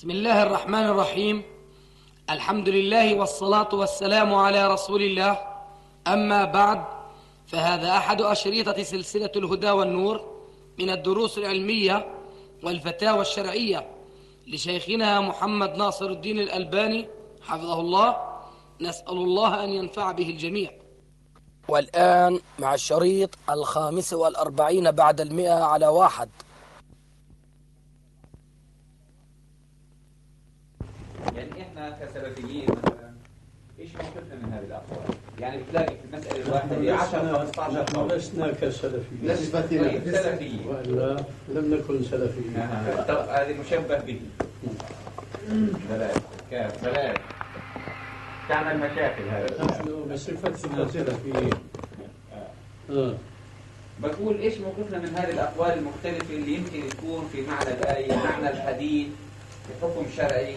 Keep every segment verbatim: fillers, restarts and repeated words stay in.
بسم الله الرحمن الرحيم. الحمد لله والصلاة والسلام على رسول الله. أما بعد، فهذا أحد أشريطة سلسلة الهدى والنور من الدروس العلمية والفتاوى الشرعية لشيخنا محمد ناصر الدين الألباني حفظه الله. نسأل الله أن ينفع به الجميع. والآن مع الشريط الخامس والأربعين بعد المئة على واحد. يعني احنا كسلفيين مثلا ايش موقفنا من هذه الاقوال؟ يعني بتلاقي في المساله الواحده عشرة خمسطعش قول. لسنا كسلفيين. لسنا طيب سلفيين. والا لم نكن سلفيين. آه. طب هذه مشبه به. بلاش كاف بلاش. تعمل مشاكل هذا. نحن بصفتنا سلفيين. اه بقول ايش موقفنا من هذه الاقوال المختلفه اللي يمكن تكون في معنى الايه، معنى الحديث، في حكم شرعي.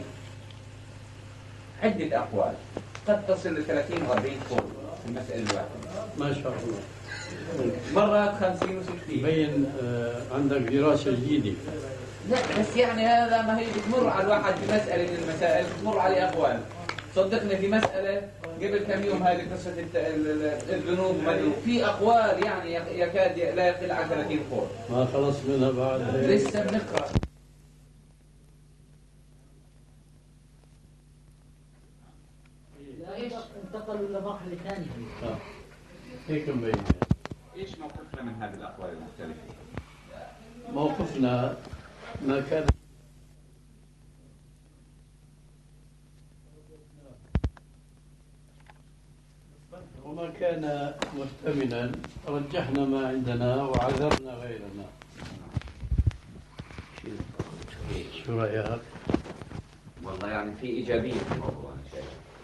عدة أقوال قد تصل ل ثلاثين و أربعين قول في المسألة الواحدة. ما شاء الله. مرات خمسين و ستين. بين آه عندك دراسة جديدة. لا بس يعني هذا ما هي بتمر على الواحد في مسألة من المسائل بتمر عليه أقوال. صدقني في مسألة قبل كم يوم هذه قصة الذنوب مدنوب في أقوال يعني يكاد لا يقل عن ثلاثين قول. ما خلص منها بعد. لسه بنقرأ. ايش انتقلوا لمرحله ثانيه. اه هيك مبين. ايش موقفنا من هذه الاقوال المختلفه؟ موقفنا ما كان وما كان محتملا رجحنا ما عندنا وعذرنا غيرنا. شو رأيك؟ والله يعني في ايجابيه في الموضوع شيء.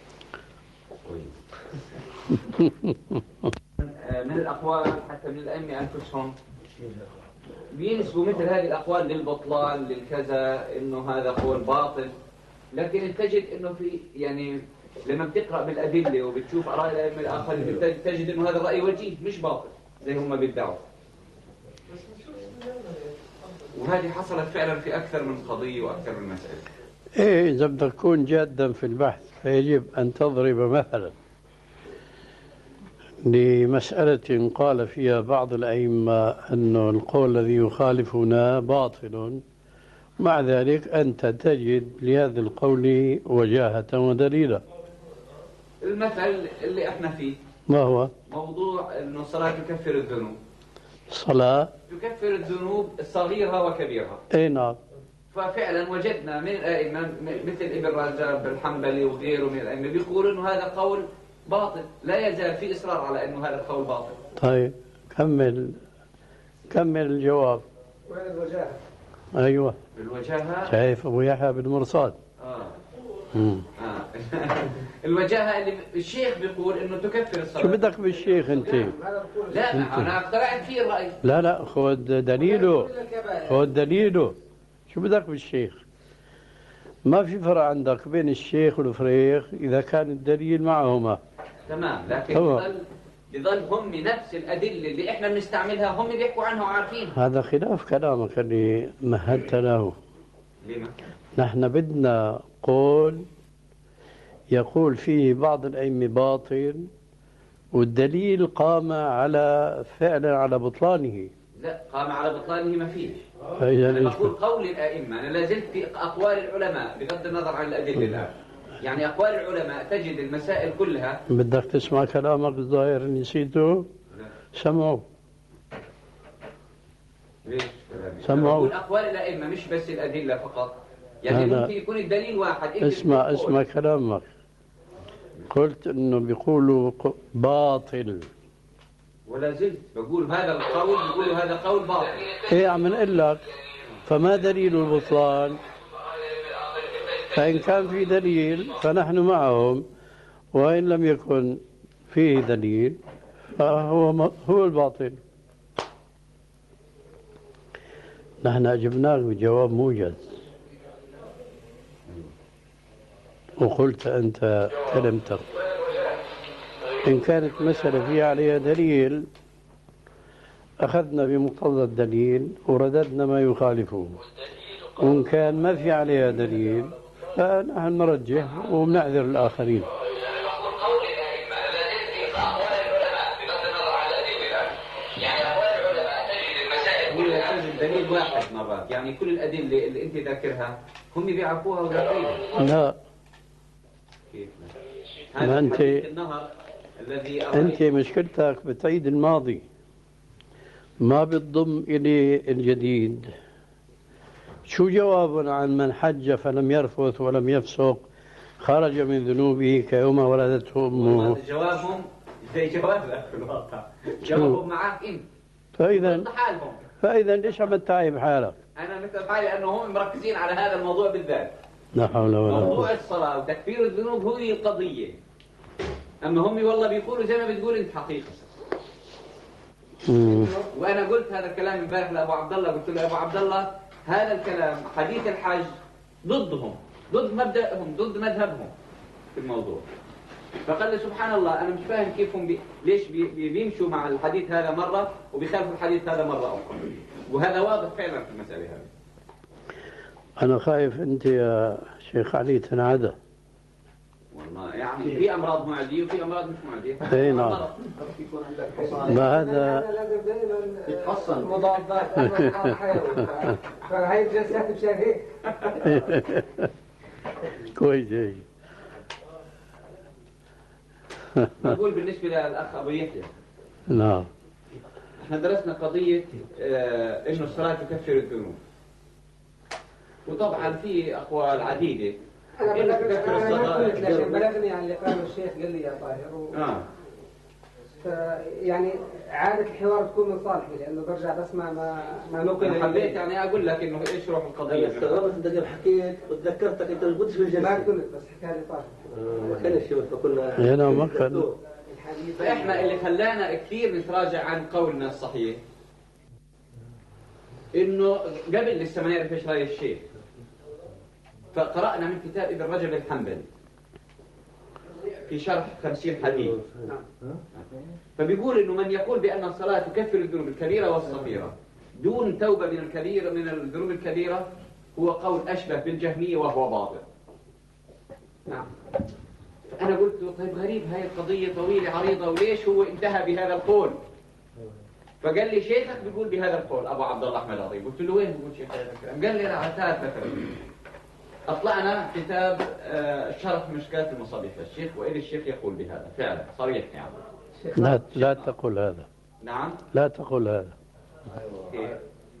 من الأقوال حتى من الأئمة أنفسهم بينسبوا مثل هذه الأقوال للبطلان للكذا إنه هذا قول باطل، لكن تجد إنه في يعني لما بتقرأ بالأدلة وبتشوف آراء الأئمة الآخرين تجد إنه هذا الرأي وجيه مش باطل زي هم بيدعوا. وهذه حصلت فعلا في أكثر من قضية وأكثر من مسألة. إيه إذا بدك تكون جادا في البحث فيجب أن تضرب مثلا لمسألة قال فيها بعض الأئمة أن القول الذي يخالفنا باطل، مع ذلك أنت تجد لهذا القول وجاهة ودليلا. المثل اللي احنا فيه ما هو؟ موضوع أن الصلاة تكفر الذنوب. الصلاة تكفر الذنوب صغيرها وكبيرها. أي نعم. ففعلا وجدنا من الأئمة مثل ابن رجب الحنبلي وغيره من الأئمة بيقولوا أنه هذا قول باطل، لا يزال في إصرار على أنه هذا القول باطل. طيب كمل كمل الجواب. وين الوجاهة؟ أيوة الوجاهة شايف أبو يحيى بن مرصاد. آه. مم. آه. الوجاهة اللي الشيخ بيقول أنه تكفر الصلاة. شو بدك بالشيخ أنت؟ لا أنا اقترعت فيه الرأي. لا لا خذ دليله، خذ دليله. شو بدك بالشيخ؟ ما في فرق عندك بين الشيخ والفريخ إذا كان الدليل معهما. تمام، لكن يظل يظل هم نفس الأدلة اللي إحنا بنستعملها هم بيحكوا عنها وعارفين. هذا خلاف كلامك اللي مهدت له. لما؟ نحن بدنا قول يقول فيه بعض الأئمة باطل والدليل قام على فعلا على بطلانه. لا قام على بطلانه ما فيه. فإذا أنا بقول قول الأئمة، أنا لا زلت في أقوال العلماء بغض النظر عن الأدلة الآن. يعني أقوال العلماء تجد المسائل كلها. بدك تسمع كلامك الظاهر نسيته؟ سمعوا. ليش؟ سمعوا. بقول أقوال الأئمة مش بس الأدلة فقط. يعني لا لا. ممكن يكون الدليل واحد. اسمع اسمع كلامك. قلت إنه بيقولوا باطل. ولا زلت بقول هذا القول بيقولوا هذا قول باطل. ايه عم نقول لك فما دليل البطلان؟ فإن كان في دليل فنحن معهم، وإن لم يكن فيه دليل فهو هو الباطل. نحن أجبناك بجواب موجز، وقلت أنت كلمتك إن كانت مسألة فيها عليها دليل أخذنا بمقتضى الدليل ورددنا ما يخالفه، وإن كان ما في عليها دليل فنحن نرجح وبنعذر الآخرين. دليل واحد مرات، يعني كل الأدلة اللي أنت ذاكرها هم بيعرفوها وذاكرينها. لا، كيف؟ ما أنت النهر الذي أنت مشكلتك بتعيد الماضي، ما بتضم إلي الجديد. شو جواب عن من حج فلم يرفث ولم يفسق خرج من ذنوبه كيوم ولدته أمه؟ جوابهم زي جوابك في الواقع، جوابهم معك أنت. فإذا فإذا ليش عم تتعب حالك؟ أنا مثل حالي لأنه هم مركزين على هذا الموضوع بالذات. لا حول ولا قوة. موضوع الصلاة وتكفير الذنوب هو القضية. أما هم والله بيقولوا زي ما بتقول أنت حقيقة. مم. وأنا قلت هذا الكلام امبارح لأبو عبد الله، قلت له يا أبو عبد الله هذا الكلام حديث الحج ضدهم، ضد مبدأهم، ضد مذهبهم في الموضوع. فقال لي سبحان الله أنا مش فاهم كيف هم بي... ليش بي... بيمشوا مع الحديث هذا مرة وبيخالفوا الحديث هذا مرة أخرى. وهذا واضح فعلا في المسألة هذه. أنا خايف أنت يا شيخ علي تنعدى. والله يعني في أمراض معدية وفي أمراض مش معدية. أي نعم. ما هذا يتحصن مضادات حيوي فهي الجلسات مشان هيك. كويس هيك. نقول بالنسبة للأخ أبو يحيى. نعم. احنا درسنا قضية اه إنه الصلاة تكفر الذنوب. وطبعا في أقوال عديدة. أنا بلغني بلغني عن اللي قاله الشيخ قال لي يا طاهر. و... آه. يعني عادة الحوار تكون من صالحي لأنه برجع بسمع ما ما نقل. أنا حبيت يعني أقول لك إنه إيش روح القضية. أنا استغربت أنت قبل حكيت وتذكرتك أنت ما كنتش في الجلسة. ما كنت بس حكى لي طاهر. ما كانش شو فكنا. هنا ما كان. فإحنا اللي خلانا كثير نتراجع عن قولنا الصحيح إنه قبل لسه ما نعرف إيش رأي الشيخ. فقرأنا من كتاب ابن رجب الحنبلي في شرح خمسين حديث. فبيقول إنه من يقول بأن الصلاة تكفر الذنوب الكبيرة والصغيرة دون توبة من الكبيرة من الذنوب الكبيرة هو قول أشبه بالجهمية وهو باطل. نعم. فأنا قلت طيب غريب هاي القضية طويلة عريضة وليش هو انتهى بهذا القول؟ فقال لي شيخك بيقول بهذا القول أبو عبد الله أحمد عطية. قلت له وين بيقول شيخ هذا الكلام؟ قال لي لا على ثلاث مثلا. أطلعنا كتاب شرح مشكاة المصابيح للشيخ وإلى الشيخ يقول بهذا فعلا صريح يعني. لا لا تقول هذا. نعم. لا تقول هذا. إيه؟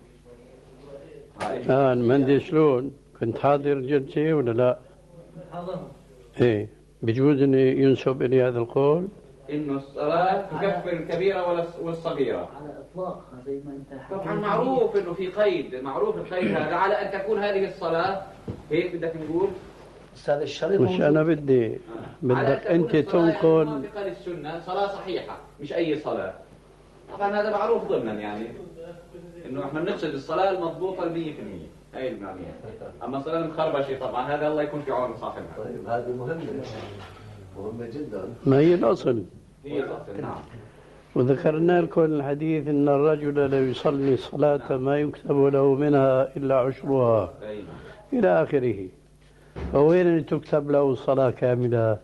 الآن ما أدري شلون كنت حاضر جلسة ولا لا؟ حاضر. إيه بجوز إني ينسب إلي هذا القول؟ إنه الصلاة تكفر الكبيرة والصغيرة. على الإطلاق زي ما أنت حكيت. طبعا معروف إنه في قيد، معروف القيد هذا على أن تكون هذه الصلاة هيك بدك نقول. أستاذ الشريط مش أنا بدي بدك أنت تنقل. موافقة للسنة صلاة صحيحة مش أي صلاة. طبعا هذا معروف ضمنا يعني إنه إحنا بنقصد الصلاة المضبوطة المية في المية. هاي المعنية. أما الصلاة المخربشة طبعا هذا الله يكون في عون صاحبها. طيب هذه مهمة مهمة جدا. ما هي الأصل. هي الأصل نعم. وذكرنا لكم الحديث إن الرجل لا يصلي صلاة ما يكتب له منها إلا عشرها إلى آخره. فوين تكتب له صلاة كاملة؟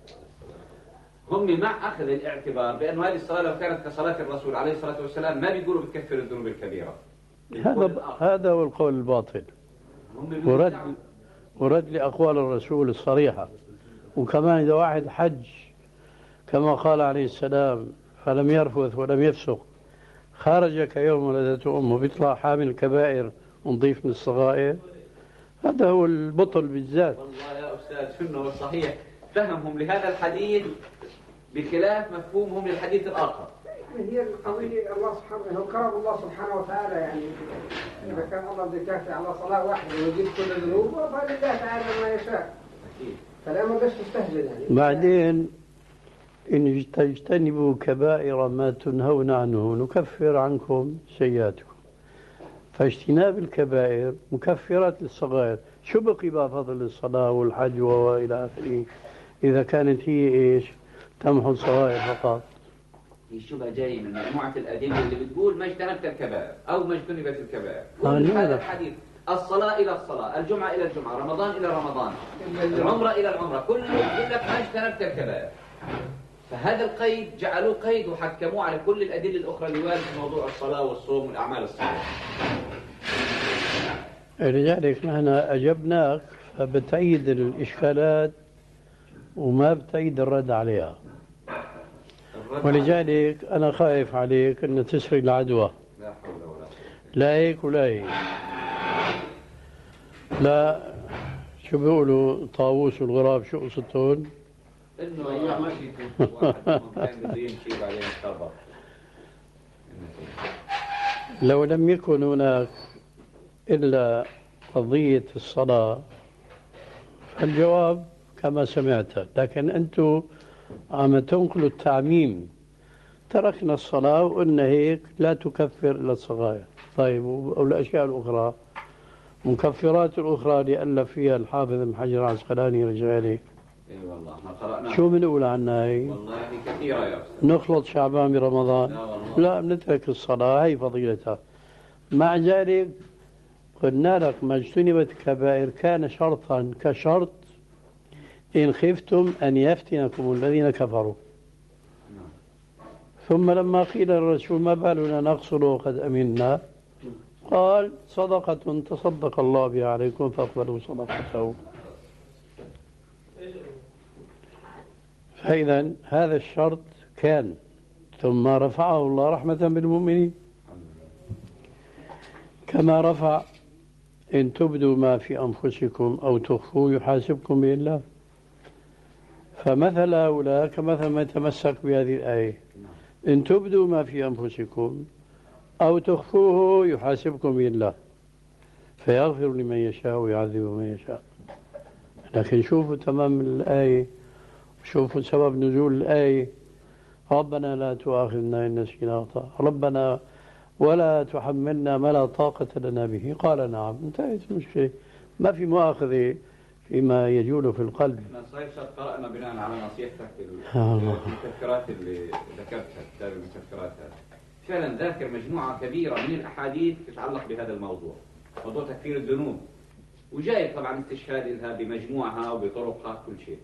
هم مع أخذ الاعتبار بأنه هذه الصلاة لو كانت كصلاة الرسول عليه الصلاة والسلام ما بيقولوا بتكفر الذنوب الكبيرة. هذا هذا هو القول الباطل. ورد ورد لأقوال الرسول الصريحة. وكمان إذا واحد حج كما قال عليه السلام فلم يرفث ولم يفسق خرج كيوم ولدته أمه بيطلع حامل الكبائر ونضيف من الصغائر. هذا هو البطل بالذات. والله يا أستاذ شنو الصحيح فهمهم لهذا الحديث بخلاف مفهومهم للحديث الآخر. هي القضية الله سبحانه هو كرم الله سبحانه وتعالى يعني إذا كان الله بده يكافئ على صلاة واحدة ويجيب كل الذنوب فلله تعالى ما يشاء. أكيد. فلا ما بدش تستهجن يعني. بعدين إن تجتنبوا كبائر ما تنهون عنه نكفر عنكم سيئاتكم. فاجتناب الكبائر مكفرات للصغائر. شو بقي بقى فضل الصلاة والحج وإلى آخره إذا كانت هي إيش تمحو الصغائر فقط. هي شبه جاي من مجموعة الأدلة اللي بتقول ما اجتنبت الكبائر أو ما اجتنبت الكبائر. آه هذا الحديث الصلاة إلى الصلاة، الجمعة إلى الجمعة، رمضان إلى رمضان، العمرة إلى العمرة، كله يقول لك ما اجتنبت الكبائر. فهذا القيد جعلوه قيد وحكموه على كل الأدلة الأخرى اللي واردة في موضوع الصلاة والصوم والأعمال الصالحة. لذلك نحن أجبناك فبتعيد الإشكالات وما بتعيد الرد عليها، ولذلك أنا خايف عليك أن تسرق العدوى. لا حول ولا قوة. لا هيك ولا هيك. لا شو بيقولوا طاووس والغراب شو قصتهم؟ إنه أيام ماشي واحد منهم كان بده يمشي بعدين اختبر. لو لم يكن هناك إلا قضية الصلاة فالجواب كما سمعت، لكن أنتم عم تنقلوا التعميم. تركنا الصلاة وقلنا هيك لا تكفر إلا الصغائر. طيب والأشياء الأخرى مكفرات الأخرى اللي ألف فيها الحافظ ابن حجر العسقلاني رجالي اي والله احنا قرأنا. شو بنقول عنها هي؟ والله كثيرة يا أستاذ. نخلط شعبان برمضان؟ لا والله. لا بنترك الصلاة، هي فضيلتها. مع ذلك قلنا لك ما اجتنبت الكبائر كان شرطا كشرط إن خفتم أن يفتنكم الذين كفروا. ثم لما قيل للرسول ما بالنا نقصر وقد أمنا قال صدقة تصدق الله بها عليكم فاقبلوا صدقته. فإذا هذا الشرط كان، ثم رفعه الله رحمة بالمؤمنين كما رفع إن تبدوا ما في أنفسكم أو تخفوا يحاسبكم به الله. فمثل هؤلاء كمثل ما يتمسك بهذه الآية، إن تبدوا ما في أنفسكم أو تخفوه يحاسبكم به الله فيغفر لمن يشاء ويعذب من يشاء. لكن شوفوا تمام الآية، شوفوا سبب نزول الآية، ربنا لا تؤاخذنا إن نسينا أخطأنا، ربنا ولا تحملنا ما لا طاقة لنا به. قال نعم، انتهت المشكلة، ما في مؤاخذة فيما يجول في القلب. احنا صحيح قرأنا بناء على نصيحتك المتذكرات اللي ذكرتها، كتاب المتذكرات هذا فعلا ذاكر مجموعة كبيرة من الأحاديث تتعلق بهذا الموضوع، موضوع تكفير الذنوب، وجاي طبعا استشهاد لها بمجموعها وبطرقها كل شيء.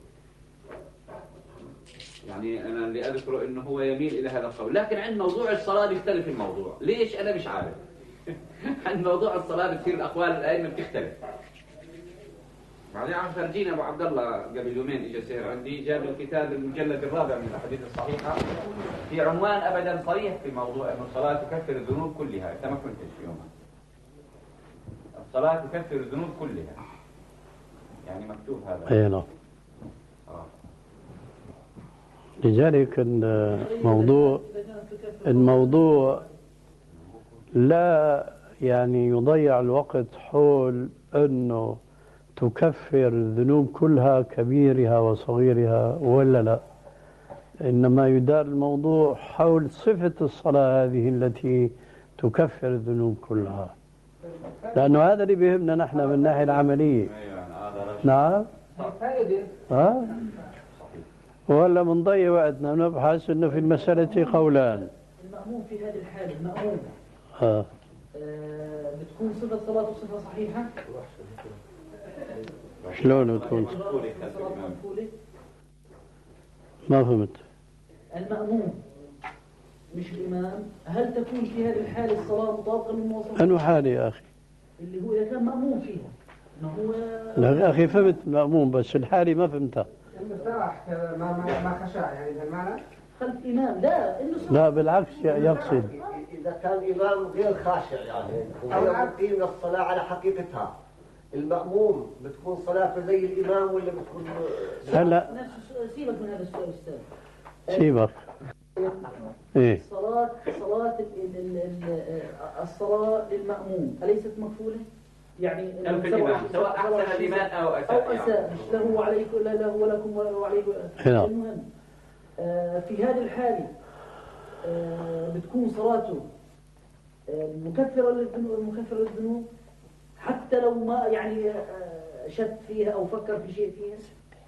يعني أنا اللي أذكره إنه هو يميل إلى هذا القول، لكن عند موضوع الصلاة بيختلف الموضوع. ليش؟ أنا مش عارف. عند موضوع الصلاة بتصير الأقوال الأئمة بتختلف. بعدين عم فرجينا أبو عبد الله قبل يومين إجا سير عندي، جاب الكتاب المجلد الرابع من الأحاديث الصحيحة في عنوان أبدا صريح في موضوع إنه الصلاة تكفر الذنوب كلها. أنت ما كنتش في يومها. الصلاة تكفر الذنوب كلها. يعني مكتوب هذا. أي نعم. لذلك الموضوع الموضوع لا يعني يضيع الوقت حول أنه تكفر الذنوب كلها كبيرها وصغيرها ولا لا، إنما يدار الموضوع حول صفة الصلاة هذه التي تكفر الذنوب كلها، لأنه هذا اللي بيهمنا نحن من الناحية العملية. نعم. ها؟ ولا بنضيع وقتنا نبحث انه في المسألة قولان. المأموم في هذه الحالة المأموم اه آه بتكون صفة صلاته صفة صحيحة؟ شلون بتكون؟ صلاة مقبولة؟ ما فهمت. المأموم مش الإمام، هل تكون في هذه الحالة الصلاة مطابقة للمواصفات؟ أنو حالة يا أخي؟ اللي هو إذا كان مأموم فيها ما هو لا يا أخي فهمت المأموم بس الحالة ما فهمتها. المفتاح ما ما ما خشع يعني هذا المعنى؟ خلف إمام لا إنه لا بالعكس يقصد إذا كان إمام غير خاشع يعني وغير مقيم الصلاة على حقيقتها، المأموم بتكون صلاته زي الإمام ولا بتكون؟ هلا نفس سيبك من هذا السؤال أستاذ. سيبك. إيه صلاة صلاة ال- ال- ال- الصلاة للمأموم أليست مكفولة؟ يعني أو في الإمام سواء أحسن الإيمان أو أو أساء. أساء مش له وعليكم لا له ولكم وعليكم. نعم. المهم آه في هذه الحالة آه بتكون صلاته آه مكفرة للذنوب مكفرة للذنوب حتى لو ما يعني آه شك فيها أو فكر في شيء فيها.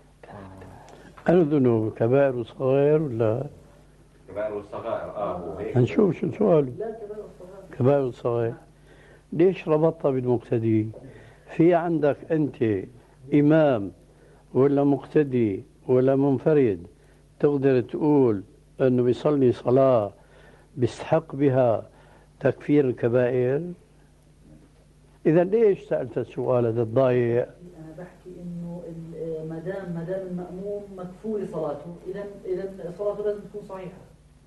الذنوب كبائر وصغائر ولا؟ كبائر والصغائر اه هو هيك. هنشوف شو سؤاله. لا كبائر الصغائر. كبائر وصغائر ليش ربطها بالمقتدي؟ في عندك أنت إمام ولا مقتدي ولا منفرد تقدر تقول أنه بيصلي صلاة بيستحق بها تكفير الكبائر؟ إذا ليش سألت السؤال هذا الضايع؟ أنا بحكي إنه ما دام ما دام المأموم مكفول صلاته، إذا إذا صلاته لازم تكون صحيحة.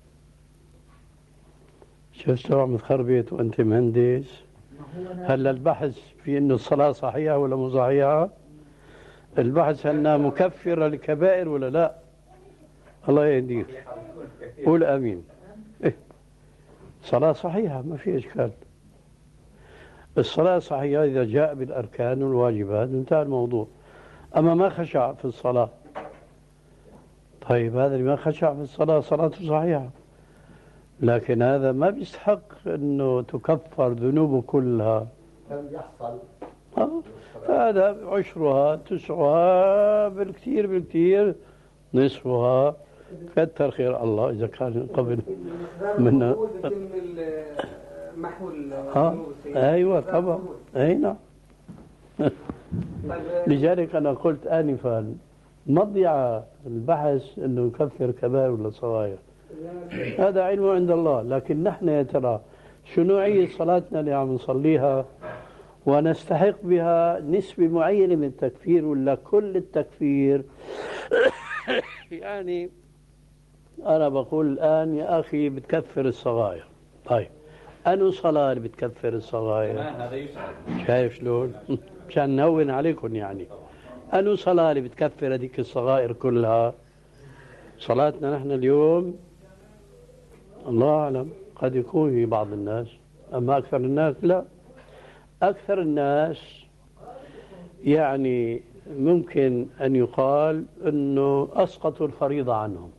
شفت عم تخربط وأنت مهندس؟ هلا البحث في إنه الصلاة صحيحة ولا مو صحيحة؟ البحث أنها مكفرة للكبائر ولا لا؟ الله يهديك. قول آمين. إيه؟ صلاة صحيحة ما في إشكال. الصلاة صحيحة إذا جاء بالأركان والواجبات انتهى الموضوع. أما ما خشع في الصلاة، طيب هذا اللي ما خشع في الصلاة صلاته صحيحة، لكن هذا ما بيستحق أنه تكفر ذنوبه كلها. كم يحصل؟ آه. هذا عشرها تسعها بالكثير بالكثير نصفها، كتر خير الله إذا كان قبل منا. محو ها ايوه طبعا اي نعم. لذلك انا قلت انفا مضيعه البحث انه يكفر كبائر ولا صغائر، هذا علم عند الله. لكن نحن يا ترى شو نوعيه صلاتنا اللي عم نصليها ونستحق بها نسبه معينه من التكفير ولا كل التكفير؟ يعني انا بقول الان يا اخي بتكفر الصغائر. طيب أنو صلاة اللي بتكفر الصغائر؟ هذا يسأل. شايف شلون؟ مشان نهون عليكم يعني. أنو صلاة اللي بتكفر هذيك الصغائر كلها؟ صلاتنا نحن اليوم الله أعلم قد يكون في بعض الناس، أما أكثر الناس لا. أكثر الناس يعني ممكن أن يقال أنه أسقطوا الفريضة عنهم،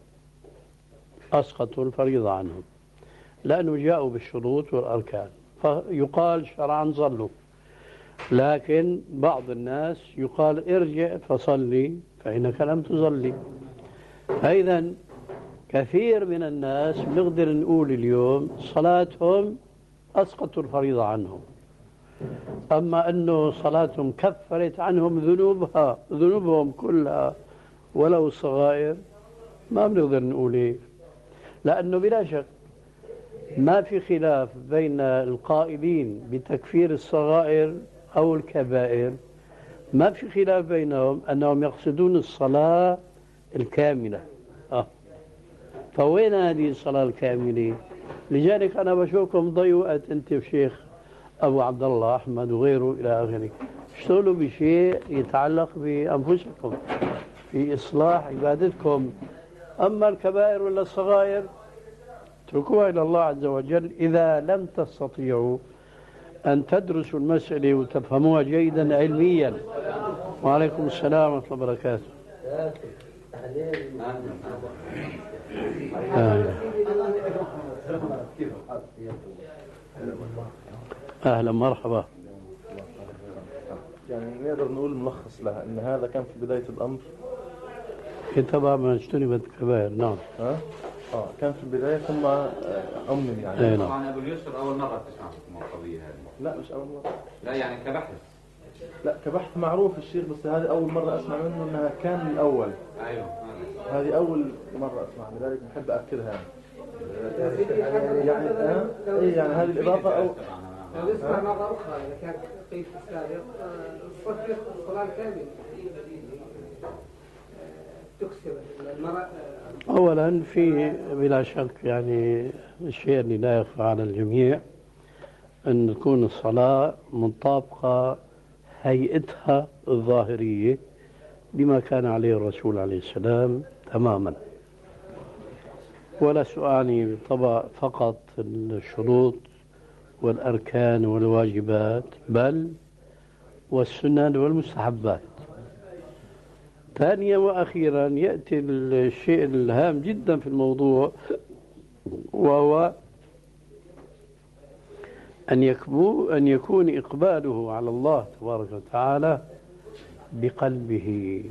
أسقطوا الفريضة عنهم لأنه جاءوا بالشروط والأركان، فيقال شرعا صلوا. لكن بعض الناس يقال ارجع فصلي فإنك لم تصلي. أيضا كثير من الناس نقدر نقول اليوم صلاتهم أسقطوا الفريضة عنهم، أما أنه صلاتهم كفرت عنهم ذنوبها ذنوبهم كلها ولو الصغائر ما بنقدر نقول إيه، لأنه بلا شك ما في خلاف بين القائلين بتكفير الصغائر أو الكبائر، ما في خلاف بينهم أنهم يقصدون الصلاة الكاملة. آه. فوين هذه الصلاة الكاملة؟ لذلك أنا بشوفكم ضيعوا وقت أنت وشيخ أبو عبد الله أحمد وغيره إلى آخره، اشتغلوا بشيء يتعلق بأنفسكم في إصلاح عبادتكم. أما الكبائر ولا الصغائر اتركوها إلى الله عز وجل. إذا لم تستطيعوا أن تدرسوا المسألة وتفهموها جيدا علميا. وعليكم السلام ورحمة الله وبركاته. آه. أهلا مرحبا. يعني نقدر نقول ملخص لها أن هذا كان في بداية الأمر طبعا ما اجتنبت الكبائر. نعم. ها؟ اه كان في البداية ثم أمن يعني. أي نعم. طبعا أبو اليسر أول مرة تسمع في القضية هذه. لا مش أول مرة. لا يعني كبحث. لا كبحث معروف الشيخ، بس هذه أول مرة أسمع منه أنها كان الأول. أيوه. هذه أول مرة أسمع، لذلك بحب أكدها يعني. يعني ها؟ إيه يعني هذه الإضافة أو لو اسمع مرة أخرى إذا كان قيد السابق صفة الصلاة الكاملة تكسر المرأة. أولا في بلا شك يعني الشيء اللي لا يخفى على الجميع أن تكون الصلاة مطابقة هيئتها الظاهرية بما كان عليه الرسول عليه السلام تماما، ولا سؤالي طبعا فقط الشروط والأركان والواجبات بل والسنن والمستحبات. ثانيا وأخيرا يأتي الشيء الهام جدا في الموضوع، وهو أن يكون أن يكون إقباله على الله تبارك وتعالى بقلبه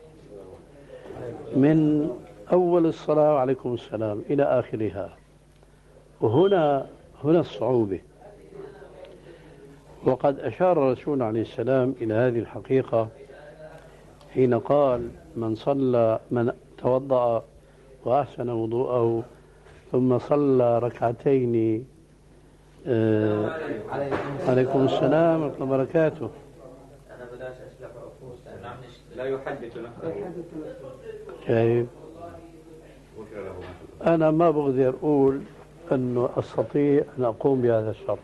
من أول الصلاة وعليكم السلام إلى آخرها. وهنا هنا الصعوبة، وقد أشار الرسول عليه السلام إلى هذه الحقيقة حين قال من صلى من توضأ وأحسن وضوءه ثم صلى ركعتين آه عليكم السلام ورحمة الله وبركاته. أنا بداش أسلك عفوس لا يحدث نفسه. طيب أنا ما بقدر أقول أنه أستطيع أن أقوم بهذا الشرط،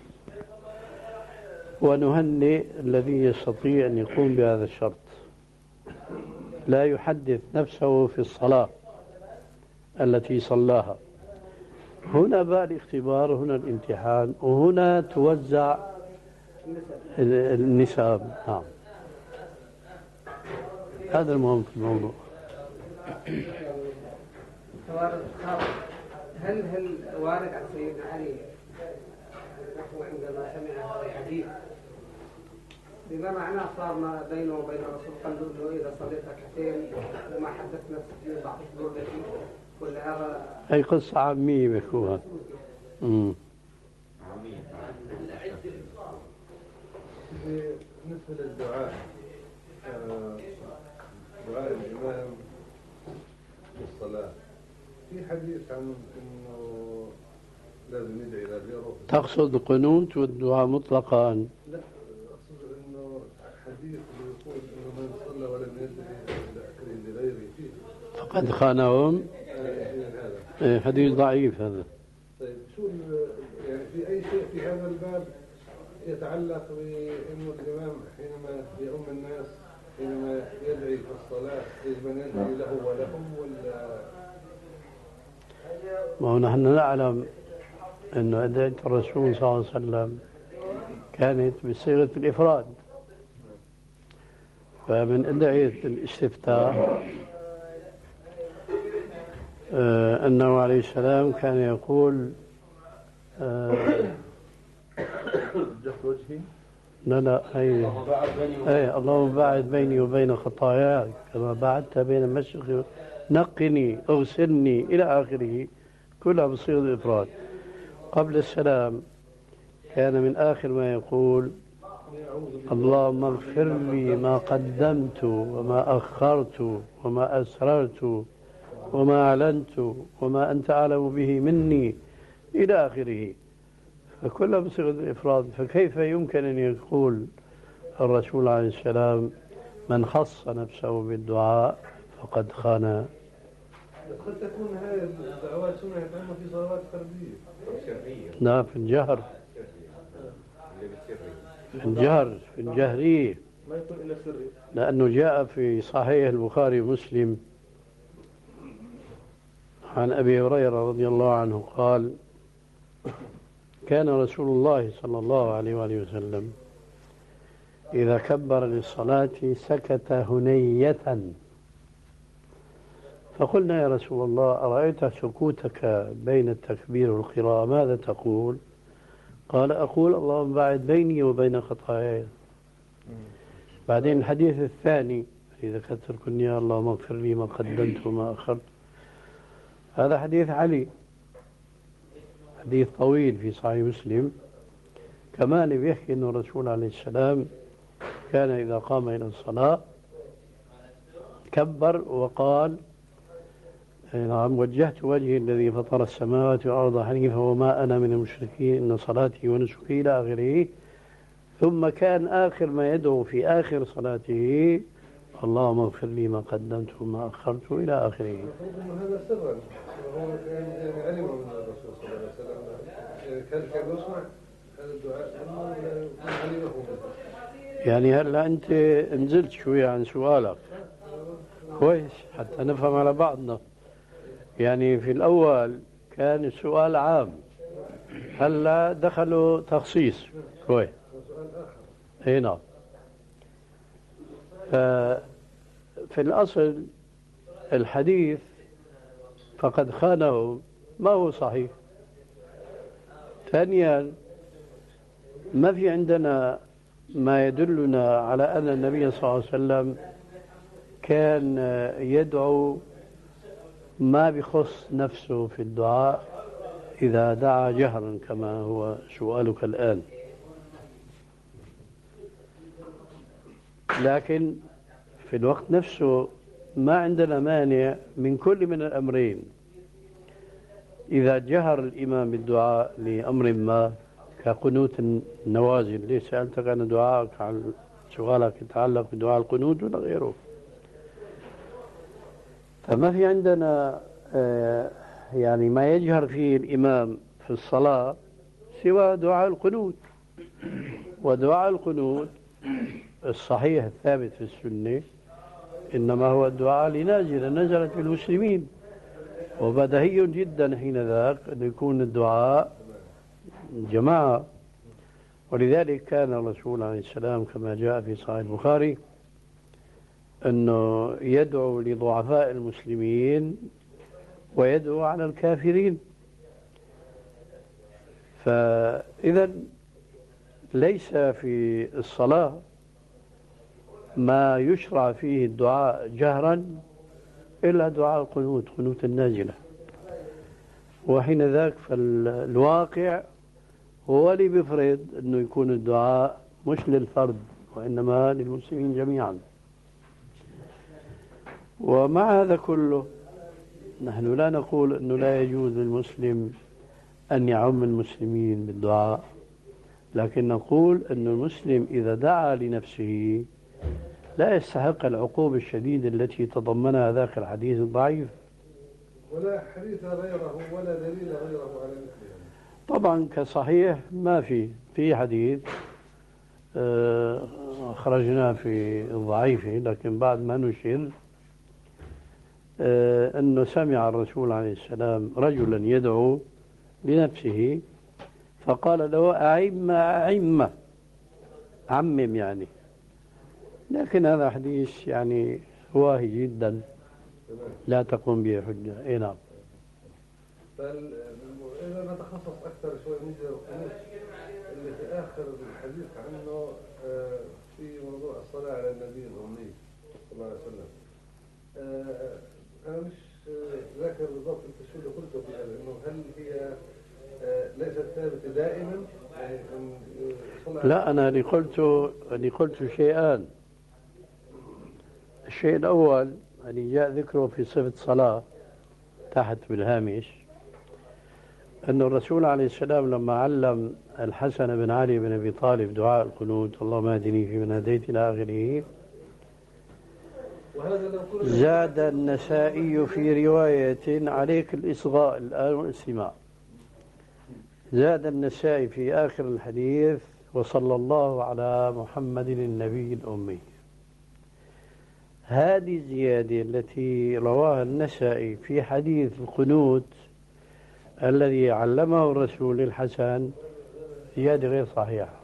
ونهنئ الذي يستطيع أن يقوم بهذا الشرط، لا يحدث نفسه في الصلاة التي صلاها. هنا بقى الاختبار، هنا الامتحان، وهنا توزع النساب. نعم هذا المهم في الموضوع. هل هل وارد عن سيدنا علي نحو عندما سمع هذا الحديث بما معناه صار ما بينه وبين الرسول قال له إذا صليت ركعتين وما حدث نفسك من بعض ضربتي كل هذا هي قصة عامية بيحكوها. امم بالنسبة للدعاء، دعاء الإمام في الصلاة، في حديث عن إنه لازم يدعي إلى غيره. تقصد القنوت والدعاء مطلقا؟ لا، أقصد إنه حديث يقول إنه من صلى ولم يدعي لغيره فيه فقد خانهم. هذا حديث ضعيف هذا. طيب شو يعني في أي شيء في هذا الباب يتعلق بأنه الإمام حينما يؤم الناس حينما يدعي في الصلاة يجب أن يدعي له ولهم ولا؟ ما نحن نعلم أنه أدعية الرسول صلى الله عليه وسلم كانت بصيغة الإفراد، فمن أدعية الاستفتاح آه أنه عليه السلام كان يقول آه وجهي لا لا أي أي اللهم باعد بيني وبين خطاياي كما بعدت بين المشرق، نقني اغسلني إلى آخره، كلها بصيغة الإفراد. قبل السلام كان من آخر ما يقول اللهم اغفر لي ما قدمت وما أخرت وما أسررت وما أعلنت وما أنت أعلم به مني إلى آخره، فكلها بصيغة الإفراد. فكيف يمكن أن يقول الرسول عليه السلام من خص نفسه بالدعاء فقد خان؟ قد تكون هذه الدعوات سمعت عنها في صلوات فردية أو سرية. لا، في الجهر، في الجهر في الجهرية، ما يكون إلا سري، لأنه جاء في صحيح البخاري ومسلم عن أبي هريرة رضي الله عنه قال كان رسول الله صلى الله عليه وآله وسلم إذا كبر للصلاة سكت هنية، فقلنا يا رسول الله أرأيت سكوتك بين التكبير والقراءة ماذا تقول؟ قال أقول اللهم باعد بيني وبين خطاياي. بعدين الحديث الثاني إذا كثرت يا اللهم اغفر لي ما قدمت وما أخرت، هذا حديث علي، حديث طويل في صحيح مسلم كمان بيحكي أن الرسول عليه السلام كان إذا قام إلى الصلاة كبر وقال نعم وجهت وجهي الذي فطر السماوات والأرض حنيفا وما أنا من المشركين إن صلاتي ونسكي إلى آخره. ثم كان آخر ما يدعو في آخر صلاته اللهم اغفر لي ما قدمت وما أخرت إلى آخره. هذا سرا وهو يعني علم من الرسول صلى الله عليه وسلم، كان كان يسمع هذا الدعاء علمه. يعني هلا أنت نزلت شوي عن سؤالك كويس حتى نفهم على بعضنا. يعني في الأول كان السؤال عام، هلا دخلوا تخصيص كويس. اي نعم. ففي الأصل الحديث فقد خانه ما هو صحيح. ثانيا ما في عندنا ما يدلنا على أن النبي صلى الله عليه وسلم كان يدعو ما بخص نفسه في الدعاء إذا دعا جهرا كما هو سؤالك الآن. لكن في الوقت نفسه ما عندنا مانع من كل من الأمرين. إذا جهر الإمام بالدعاء لأمر ما كقنوت النوازل، ليش سألتك عن دعائك عن سؤالك يتعلق بدعاء القنوت ولا غيره؟ فما في عندنا يعني ما يجهر فيه الإمام في الصلاة سوى دعاء القنوت. ودعاء القنوت الصحيح الثابت في السنة إنما هو الدعاء لنازلة نزلت في المسلمين، وبديهي جدا حين ذاك أن يكون الدعاء جماعة. ولذلك كان الرسول عليه السلام كما جاء في صحيح البخاري أنه يدعو لضعفاء المسلمين ويدعو على الكافرين. فإذا ليس في الصلاة ما يشرع فيه الدعاء جهرا إلا دعاء القنوت، قنوت النازلة. وحين ذاك فالواقع هو اللي بيفرض أنه يكون الدعاء مش للفرد وإنما للمسلمين جميعا. ومع هذا كله نحن لا نقول أنه لا يجوز للمسلم أن يعم المسلمين بالدعاء، لكن نقول أن المسلم إذا دعا لنفسه لا يستحق العقوبة الشديدة التي تضمنها ذاك الحديث الضعيف. ولا حديث غيره ولا دليل غيره على مثله. طبعا كصحيح ما في في حديث خرجناه في الضعيفة، لكن بعد ما نشر أنه سمع الرسول عليه السلام رجلا يدعو لنفسه فقال له أعم أعم عمم يعني. لكن هذا حديث يعني واهي جدا لا تقوم به حجة. اي نعم. فإذا نتخصص أكثر شوي مثل القنوت اللي في آخر الحديث عنه في موضوع الصلاة على النبي الأمي صلى الله عليه وسلم. أنا مش ذاكر بالضبط أنت شو اللي قلته في هذا، إنه هل هي ليست ثابتة دائما؟ لا، أنا اللي قلته اللي قلته شيئان. الشيء الأول اللي جاء ذكره في صفة صلاة تحت بالهامش أن الرسول عليه السلام لما علم الحسن بن علي بن أبي طالب دعاء القنوت اللهم اهدني فيمن هديت إلى آخره، زاد النسائي في رواية عليك الإصغاء الآن والاستماع، زاد النسائي في آخر الحديث وصلى الله على محمد النبي الأمي. هذه الزيادة التي رواها النسائي في حديث القنوت الذي علمه الرسول الحسن زيادة غير صحيحة،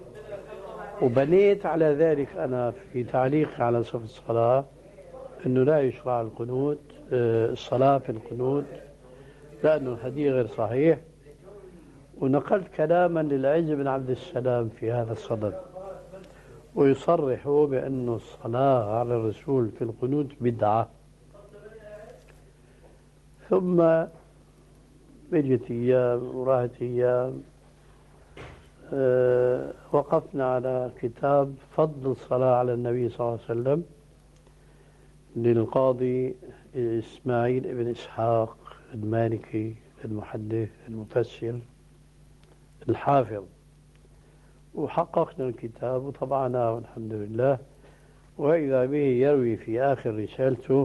وبنيت على ذلك أنا في تعليق على صفة الصلاة أنه لا يشرع القنوت الصلاة في القنوت لأنه الحديث غير صحيح. ونقلت كلاما للعز بن عبد السلام في هذا الصدد ويصرح بأن الصلاة على الرسول في القنوت بدعة. ثم بجت أيام وراحت أيام أه وقفنا على كتاب فضل الصلاة على النبي صلى الله عليه وسلم للقاضي إسماعيل بن إسحاق المالكي المحدث المفسر الحافظ، وحققنا الكتاب وطبعناه والحمد لله. وإذا به يروي في آخر رسالته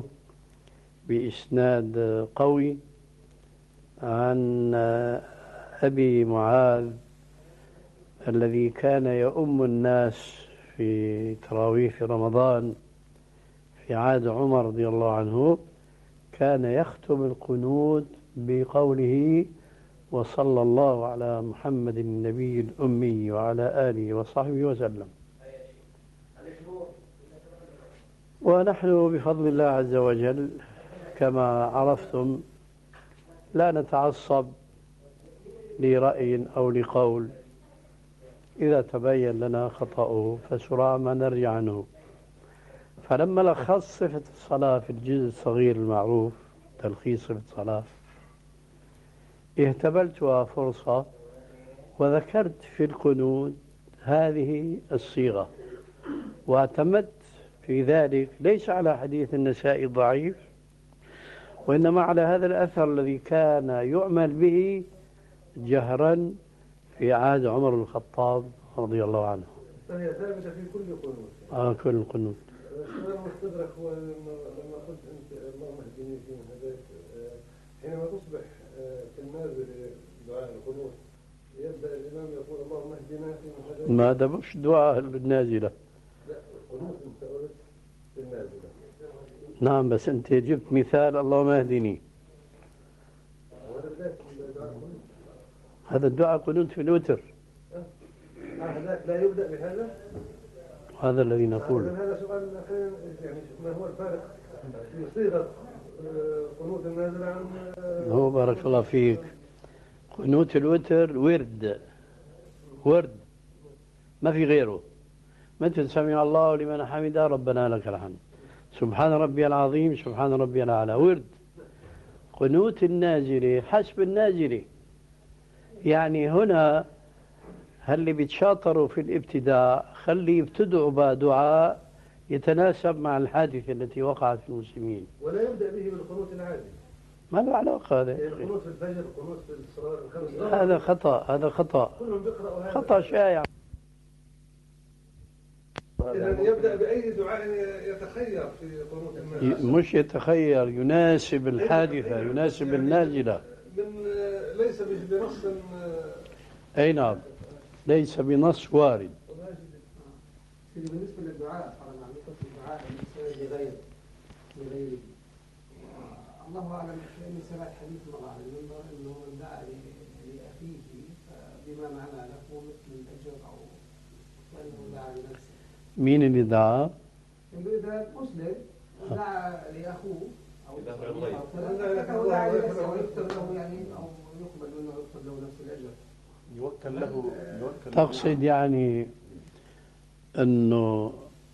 بإسناد قوي عن أبي معاذ الذي كان يؤم الناس في تراويح رمضان في عهد عمر رضي الله عنه، كان يختم القنوت بقوله وصلى الله على محمد النبي الأمي وعلى آله وصحبه وسلم. ونحن بفضل الله عز وجل كما عرفتم لا نتعصب لرأي أو لقول، إذا تبين لنا خطأه فسرعان ما نرجع عنه. فلما لخص صفة الصلاة في الجزء الصغير المعروف تلخيص صفة الصلاة اهتبلتها فرصة وذكرت في القنوت هذه الصيغة، واعتمدت في ذلك ليس على حديث النسائي ضعيف، وإنما على هذا الأثر الذي كان يعمل به جهرا في عهد عمر بن الخطاب رضي الله عنه. فهي ثابتة في كل قنوت. آه كل القنوت. السؤال المستدرك هو لما قلت أنت اللهم اهدني فيما هديت، حينما تصبح في النازل دعاء القنوت يبدأ الإمام يقول اللهم اهدنا فيما هديت. ما ده مش دعاء النازلة. لا القنوت أنت قلت في النازلة. نعم بس أنت جبت مثال اللهم اهدني. هذا الدعاء قنوت في الوتر. هذاك لا يبدأ بهذا؟ هذا الذي نقول. هذا سؤال يعني ما هو الفارق في صيغة قنوت النازلة عن هو بارك الله فيك قنوت الوتر ورد ورد ما في غيره، مثل سمع الله لمن حمده ربنا لك الحمد، سبحان ربي العظيم، سبحان ربي الأعلى، ورد. قنوت النازلة حسب النازلة، يعني هنا هل اللي بيتشاطروا في الابتداء خلي يبتدعوا بدعاء يتناسب مع الحادثة التي وقعت في المسلمين، ولا يبدأ به بالقنوت العادي. ما له علاقة هذا. يعني قنوت في الفجر، قنوت في الصلاة الخمس. هذا خطأ، هذا خطأ، كلهم بيقرأوا هذا. خطأ شائع. إذا يبدأ بأي دعاء يتخير في قنوت النازلة. مش يتخير، يناسب الحادثة، يناسب النازلة. من ليس بنص. أي نعم، ليس بنص وارد. بالنسبة للدعاء طبعا معروفة الدعاء الإنسان لغير لغيره. الله أعلم لأني سمعت حديث مرة عن أنه من دعا لأخيه بما معنى له مثل الأجر أو وأنه دعا لنفسه. مين اللي دعا؟ إذا مسلم دعا لأخوه أو دعا لنفسه ويكتب له يعني أو يقبل منه ويكتب له نفس الأجر. يوكل له يوكل تقصد يعني أنه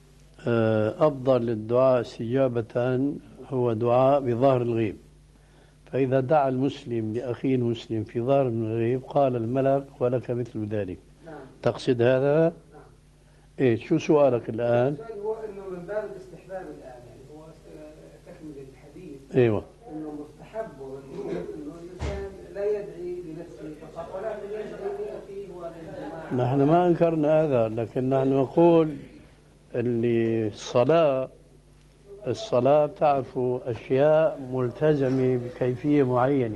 أفضل الدعاء استجابة هو دعاء بظاهر الغيب، فإذا دعا المسلم لأخيه المسلم في ظاهر الغيب قال الملك ولك مثل ذلك. نعم. تقصد هذا؟ نعم. إيه شو سؤالك الآن؟ السؤال هو أنه من باب الاستحباب الآن، يعني هو تكمل الحديث. أيوة. أنه مستحب ومندوب أنه الإنسان لا يدعي لنفسه فقط ولكن يدعي لأخيه وللجماعة. نحن ما أنكرنا هذا، لكن نحن نقول اللي الصلاة الصلاة تعرف أشياء ملتزمة بكيفية معينة،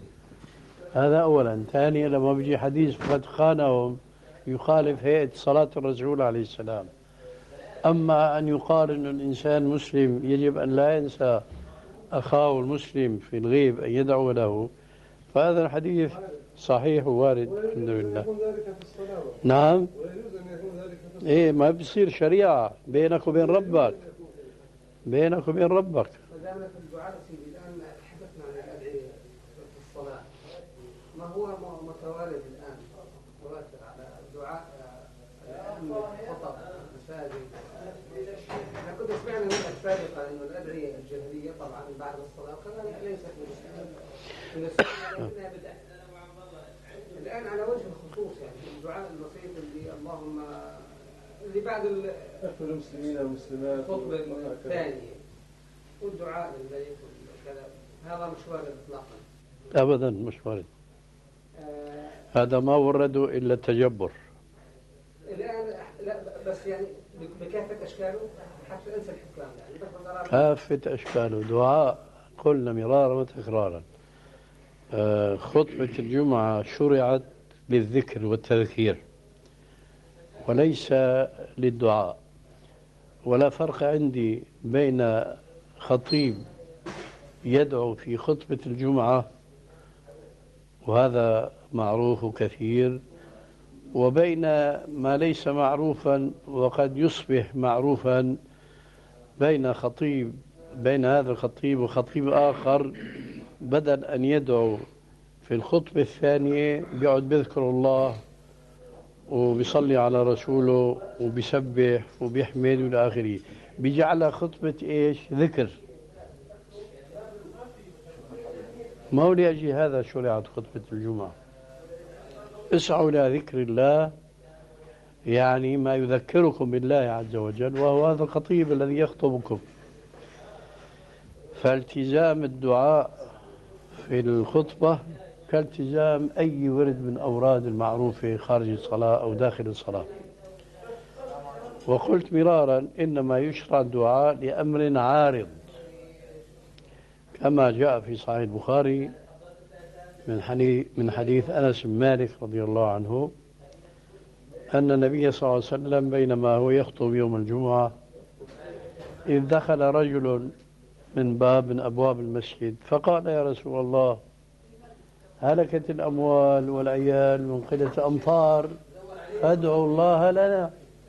هذا أولا. ثانيا لما بيجي حديث قد خانهم يخالف هيئة صلاة الرسول عليه السلام. أما أن يقال أن الإنسان مسلم يجب أن لا ينسى أخاه المسلم في الغيب أن يدعو له، فهذا الحديث صحيح ووارد الحمد لله. نعم. إيه ما بيصير شريعة بينك وبين ربك، بينك وبين ربك. فدامنا في الدعاء سيدي الآن تحدثنا عن الأدعية في الصلاة، ما هو متوارد الآن متواتر على الدعاء الأئمة الخطب المساجد؟ احنا كنا سمعنا من السابقة أن الأدعية الجهرية طبعا بعد الصلاة كذلك ليست من السنة لكنها بدعة. الآن على وجه الخصوص يعني الدعاء البسيط اللي اللهم اللي بعد المسلمين والمسلمات الخطبة الثانية والدعاء للميت وكذا، هذا مش وارد اطلاقا. ابدا مش وارد. آه هذا ما ورده الا التجبر. الان لا بس يعني بكافه اشكاله حتى انسى الحكام يعني كافه اشكاله دعاء قلنا مرارا وتكرارا. آه خطبه الجمعه شرعت للذكر والتذكير وليس للدعاء، ولا فرق عندي بين خطيب يدعو في خطبة الجمعة وهذا معروف كثير، وبين ما ليس معروفا وقد يصبح معروفا بين خطيب بين هذا الخطيب وخطيب آخر بدل أن يدعو في الخطبة الثانية بيقعد بيذكر الله وبيصلي على رسوله وبيسبح وبيحمد والى اخره، بيجعلها خطبه ايش؟ ذكر. ما هو لاجل هذا شرعت خطبه الجمعه. اسعوا الى ذكر الله يعني ما يذكركم بالله عز وجل، وهو هذا الخطيب الذي يخطبكم. فالتزام الدعاء في الخطبة كالتزام أي ورد من أوراد المعروفة خارج الصلاة أو داخل الصلاة. وقلت مرارا إنما يشرع الدعاء لأمر عارض، كما جاء في صحيح البخاري من حديث من حديث أنس بن مالك رضي الله عنه أن النبي صلى الله عليه وسلم بينما هو يخطب يوم الجمعة إذ دخل رجل من باب من أبواب المسجد فقال: يا رسول الله، هلكت الأموال والعيال من قلة أمطار فادعوا الله لنا.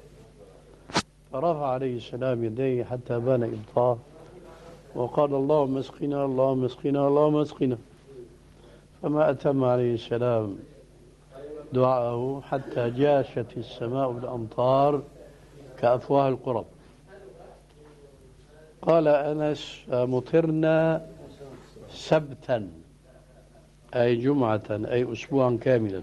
فرفع عليه السلام يديه حتى بان إبطاه وقال: اللهم اسقنا اللهم اسقنا اللهم اسقنا. فما أتم عليه السلام دعاءه حتى جاشت السماء بالأمطار كأفواه القرب. قال أنس: مطرنا سبتا، أي جمعة، أي أسبوعا كاملا.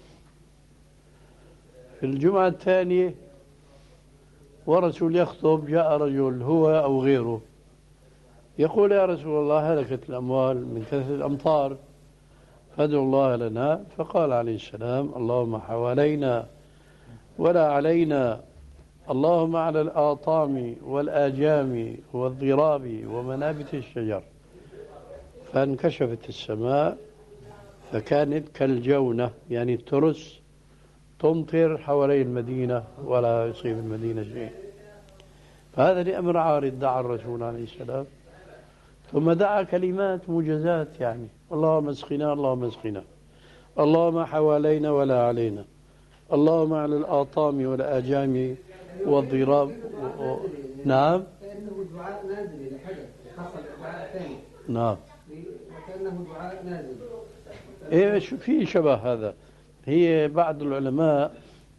في الجمعة الثانية ورسول يخطب جاء رجل هو أو غيره يقول: يا رسول الله، هلكت الأموال من كثرة الأمطار فادعوا الله لنا. فقال عليه السلام: اللهم حوالينا ولا علينا، اللهم على الآطام والآجام والضراب ومنابت الشجر. فانكشفت السماء فكانت كالجونة، يعني الترس، تمطر حوالي المدينة ولا يصيب المدينة شيء. فهذا لأمر عارض دعا الرسول عليه السلام، ثم دعا كلمات موجزات، يعني اللهم اسقنا اللهم اسقنا، اللهم حوالينا ولا علينا، اللهم على الآطام والآجام والضراب و... و... نعم. كأنه دعاء نازل لحدث حصل دعاء ثاني. نعم. كأنه دعاء نازل. ايه في شبه هذا. هي بعض العلماء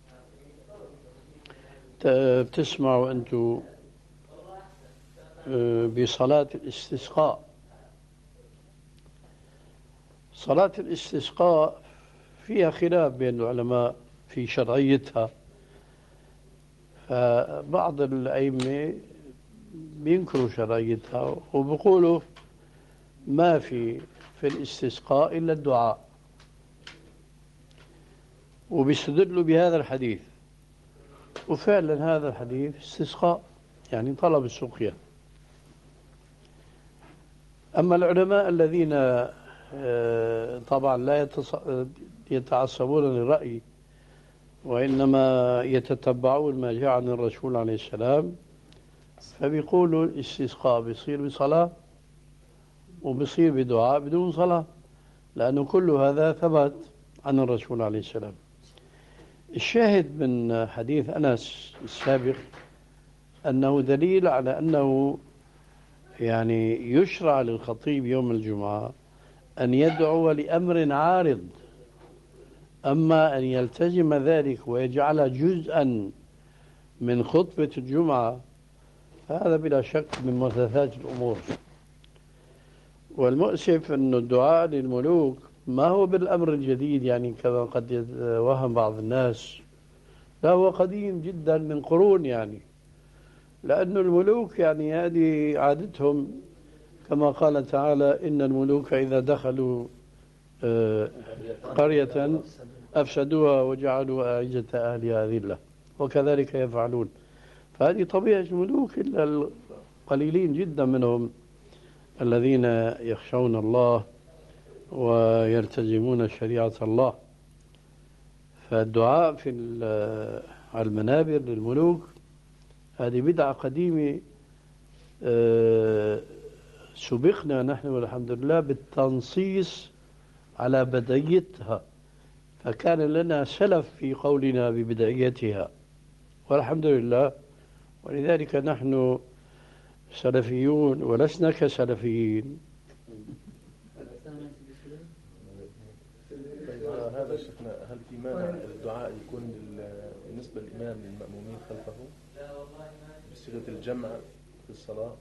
بتسمعوا أنتم بصلاة الاستسقاء. صلاة الاستسقاء فيها خلاف بين العلماء في شرعيتها، فبعض الأئمة بينكروا شرعيتها وبيقولوا ما في في الاستسقاء إلا الدعاء، وبيستدلوا بهذا الحديث، وفعلا هذا الحديث استسقاء، يعني طلب السقيا. أما العلماء الذين طبعا لا يتعصبون للرأي وإنما يتتبعون ما جاء عن الرسول عليه السلام، فبيقولوا الاستسقاء بيصير بصلاة وبيصير بدعاء بدون صلاة، لأنه كل هذا ثبت عن الرسول عليه السلام. الشاهد من حديث أنس السابق أنه دليل على أنه يعني يشرع للخطيب يوم الجمعة أن يدعو لأمر عارض، أما أن يلتزم ذلك ويجعل جزءا من خطبة الجمعة فهذا بلا شك من محدثات الأمور. والمؤسف أن الدعاء للملوك ما هو بالأمر الجديد، يعني كما قد يتوهم بعض الناس، لا هو قديم جدا من قرون، يعني لأن الملوك يعني هذه عادتهم، كما قال تعالى: إن الملوك إذا دخلوا قرية أفسدوها وجعلوا أعزة أهلها أذلة وكذلك يفعلون. فهذه طبيعة الملوك، إلا القليلين جدا منهم الذين يخشون الله ويلتزمون شريعة الله. فالدعاء في على المنابر للملوك هذه بدعة قديمة، سبقنا نحن والحمد لله بالتنصيص على بدعيتها، فكان لنا سلف في قولنا ببدعيتها والحمد لله. ولذلك نحن سلفيون ولسنا كسلفيين. هذا شفنا، هل في مانع الدعاء يكون بالنسبة للإمام للمأمومين خلفه بصيغة الجمع في الصلاة؟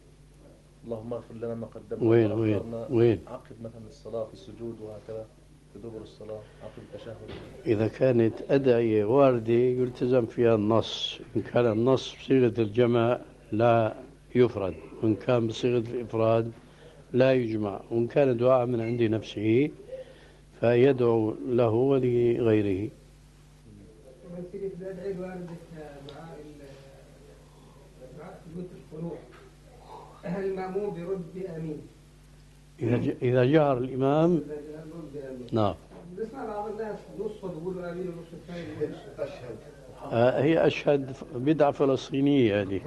اللهم اغفر لنا ما قدمنا وين وين وين عقب مثلا الصلاة في السجود وهكذا. في دبر الصلاة عقب التشهد؟ إذا كانت أدعية واردة يلتزم فيها النص، إن كان النص بصيغة الجمع لا يفرد، وإن كان بصيغة الإفراد لا يجمع، وإن كان دعاء من عند نفسه فيدعو له ولغيره. من سيرة الأدعية الواردة دعاء دعاء سجود القنوت، هل المأموم بيرد بآمين؟ إذا ج- إذا جهر الإمام إذا جاء بيرد بآمين. نعم. بنسمع بعض الناس نصه بيقولوا آمين ونص الثاني بيقولوا أشهد. آه، هي أشهد بدعة فلسطينية هذه.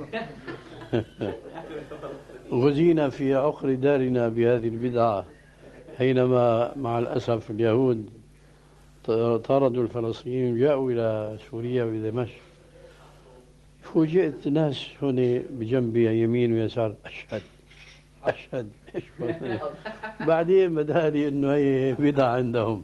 غزينا في عقر دارنا بهذه البدعة حينما مع الأسف اليهود طردوا الفلسطينيين وجاءوا إلى سوريا ودمشق. فوجئت ناس هنا بجنبي يمين ويسار أشهد أشهد إيش بقول؟ بعدين بدا لي إنه هي بدعة عندهم.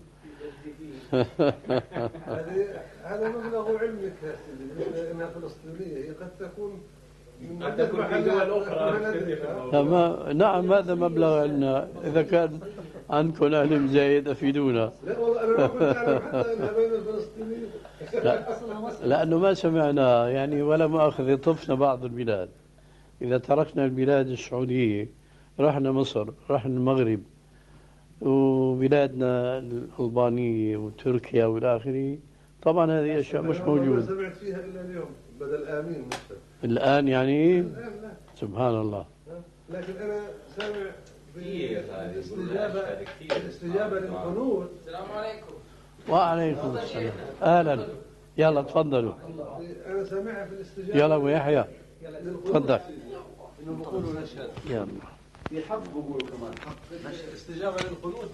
هذه هذا مبلغ علمك يا سيدي، انها فلسطينيه، هي قد تكون من قد تكون في دول أخرى. تمام، نعم هذا مبلغ عندنا، إذا كان عندكم علم زايد أفيدونا. لا والله انا ما كنت اعلم حتى انها بين الفلسطينيين. لا، لأنه ما سمعنا يعني ولا مؤاخذة طفنا بعض البلاد. إذا تركنا البلاد السعودية رحنا مصر، رحنا المغرب وبلادنا الألبانية وتركيا والى آخره، طبعا هذه أشياء مش ما موجودة سمعت فيها الا اليوم بدل امين مثلا. الآن يعني. الان لا، سبحان الله. لكن انا سامع بالاستجابه الاستجابه للقنوت. السلام عليكم. وعليكم السلام، أهلا، يلا تفضلوا. انا سامعها في الاستجابه. يلا أبو يحيى تفضل. انه بيقولوا نشهد يلا. في حق بقولوا كمان حق استجابه للقنوت.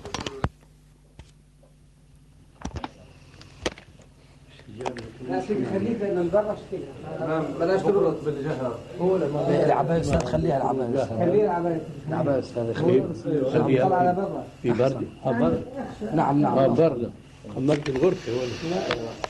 لكن خليك لأن نبرش كده. بلاش تغلط بالجهر. العباية أستاذ خليها العباية. خلينا العباية. العباية أستاذ خليها. خليها طلع على برا. في برد. آه برد. نعم آه نعم. برد. خمرت الغرفة ولا؟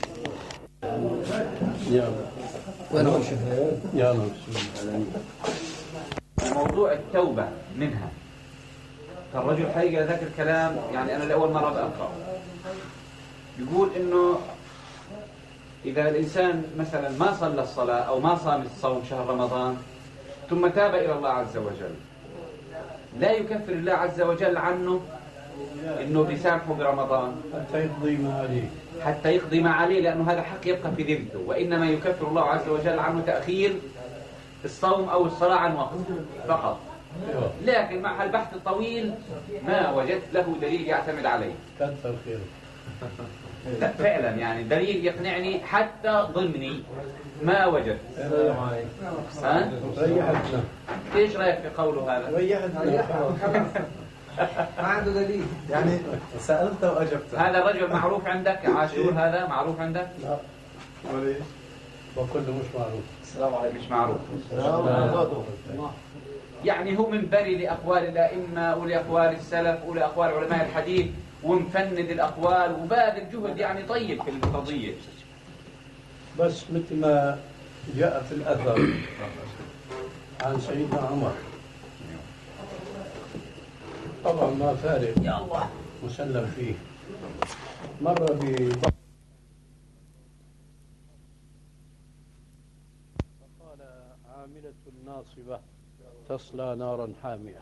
يلا. وين هو الشيخ؟ يلا بسم الله. موضوع التوبة منها. فالرجل حقيقة ذاك الكلام يعني أنا لأول مرة بأقرأ. يقول إنه إذا الإنسان مثلا ما صلى الصلاة أو ما صام الصوم شهر رمضان ثم تاب إلى الله عز وجل لا يكفر الله عز وجل عنه إنه بيسامحه برمضان حتى يقضي ما عليه. حتى يقضي ما عليه، لأنه هذا حق يبقى في ذمته، وإنما يكفر الله عز وجل عنه تأخير الصوم أو الصلاة عن وقت فقط. لكن مع البحث الطويل ما وجدت له دليل يعتمد عليه. كثر خيره. لا فعلا يعني دليل يقنعني حتى ضمني ما وجدت. السلام عليكم. ها؟ ريحتنا. ايش رايك في قوله هذا؟ ريحتنا. ما عنده دليل. يعني سألت وأجبت. هذا الرجل معروف عندك عاشور؟ هذا معروف عندك؟ لا وليش؟ وكله مش معروف. السلام عليكم. مش معروف. لا. يعني هو منبري لأقوال الأئمة ولأقوال السلف ولأقوال علماء الحديث ومفند الأقوال وباذل جهد يعني طيب في القضية. بس مثل ما جاء في الأثر عن سيدنا عمر، طبعا ما فارق مسلم فيه، مر ببحر فقال عاملة ناصبة تصلى نارا حامية.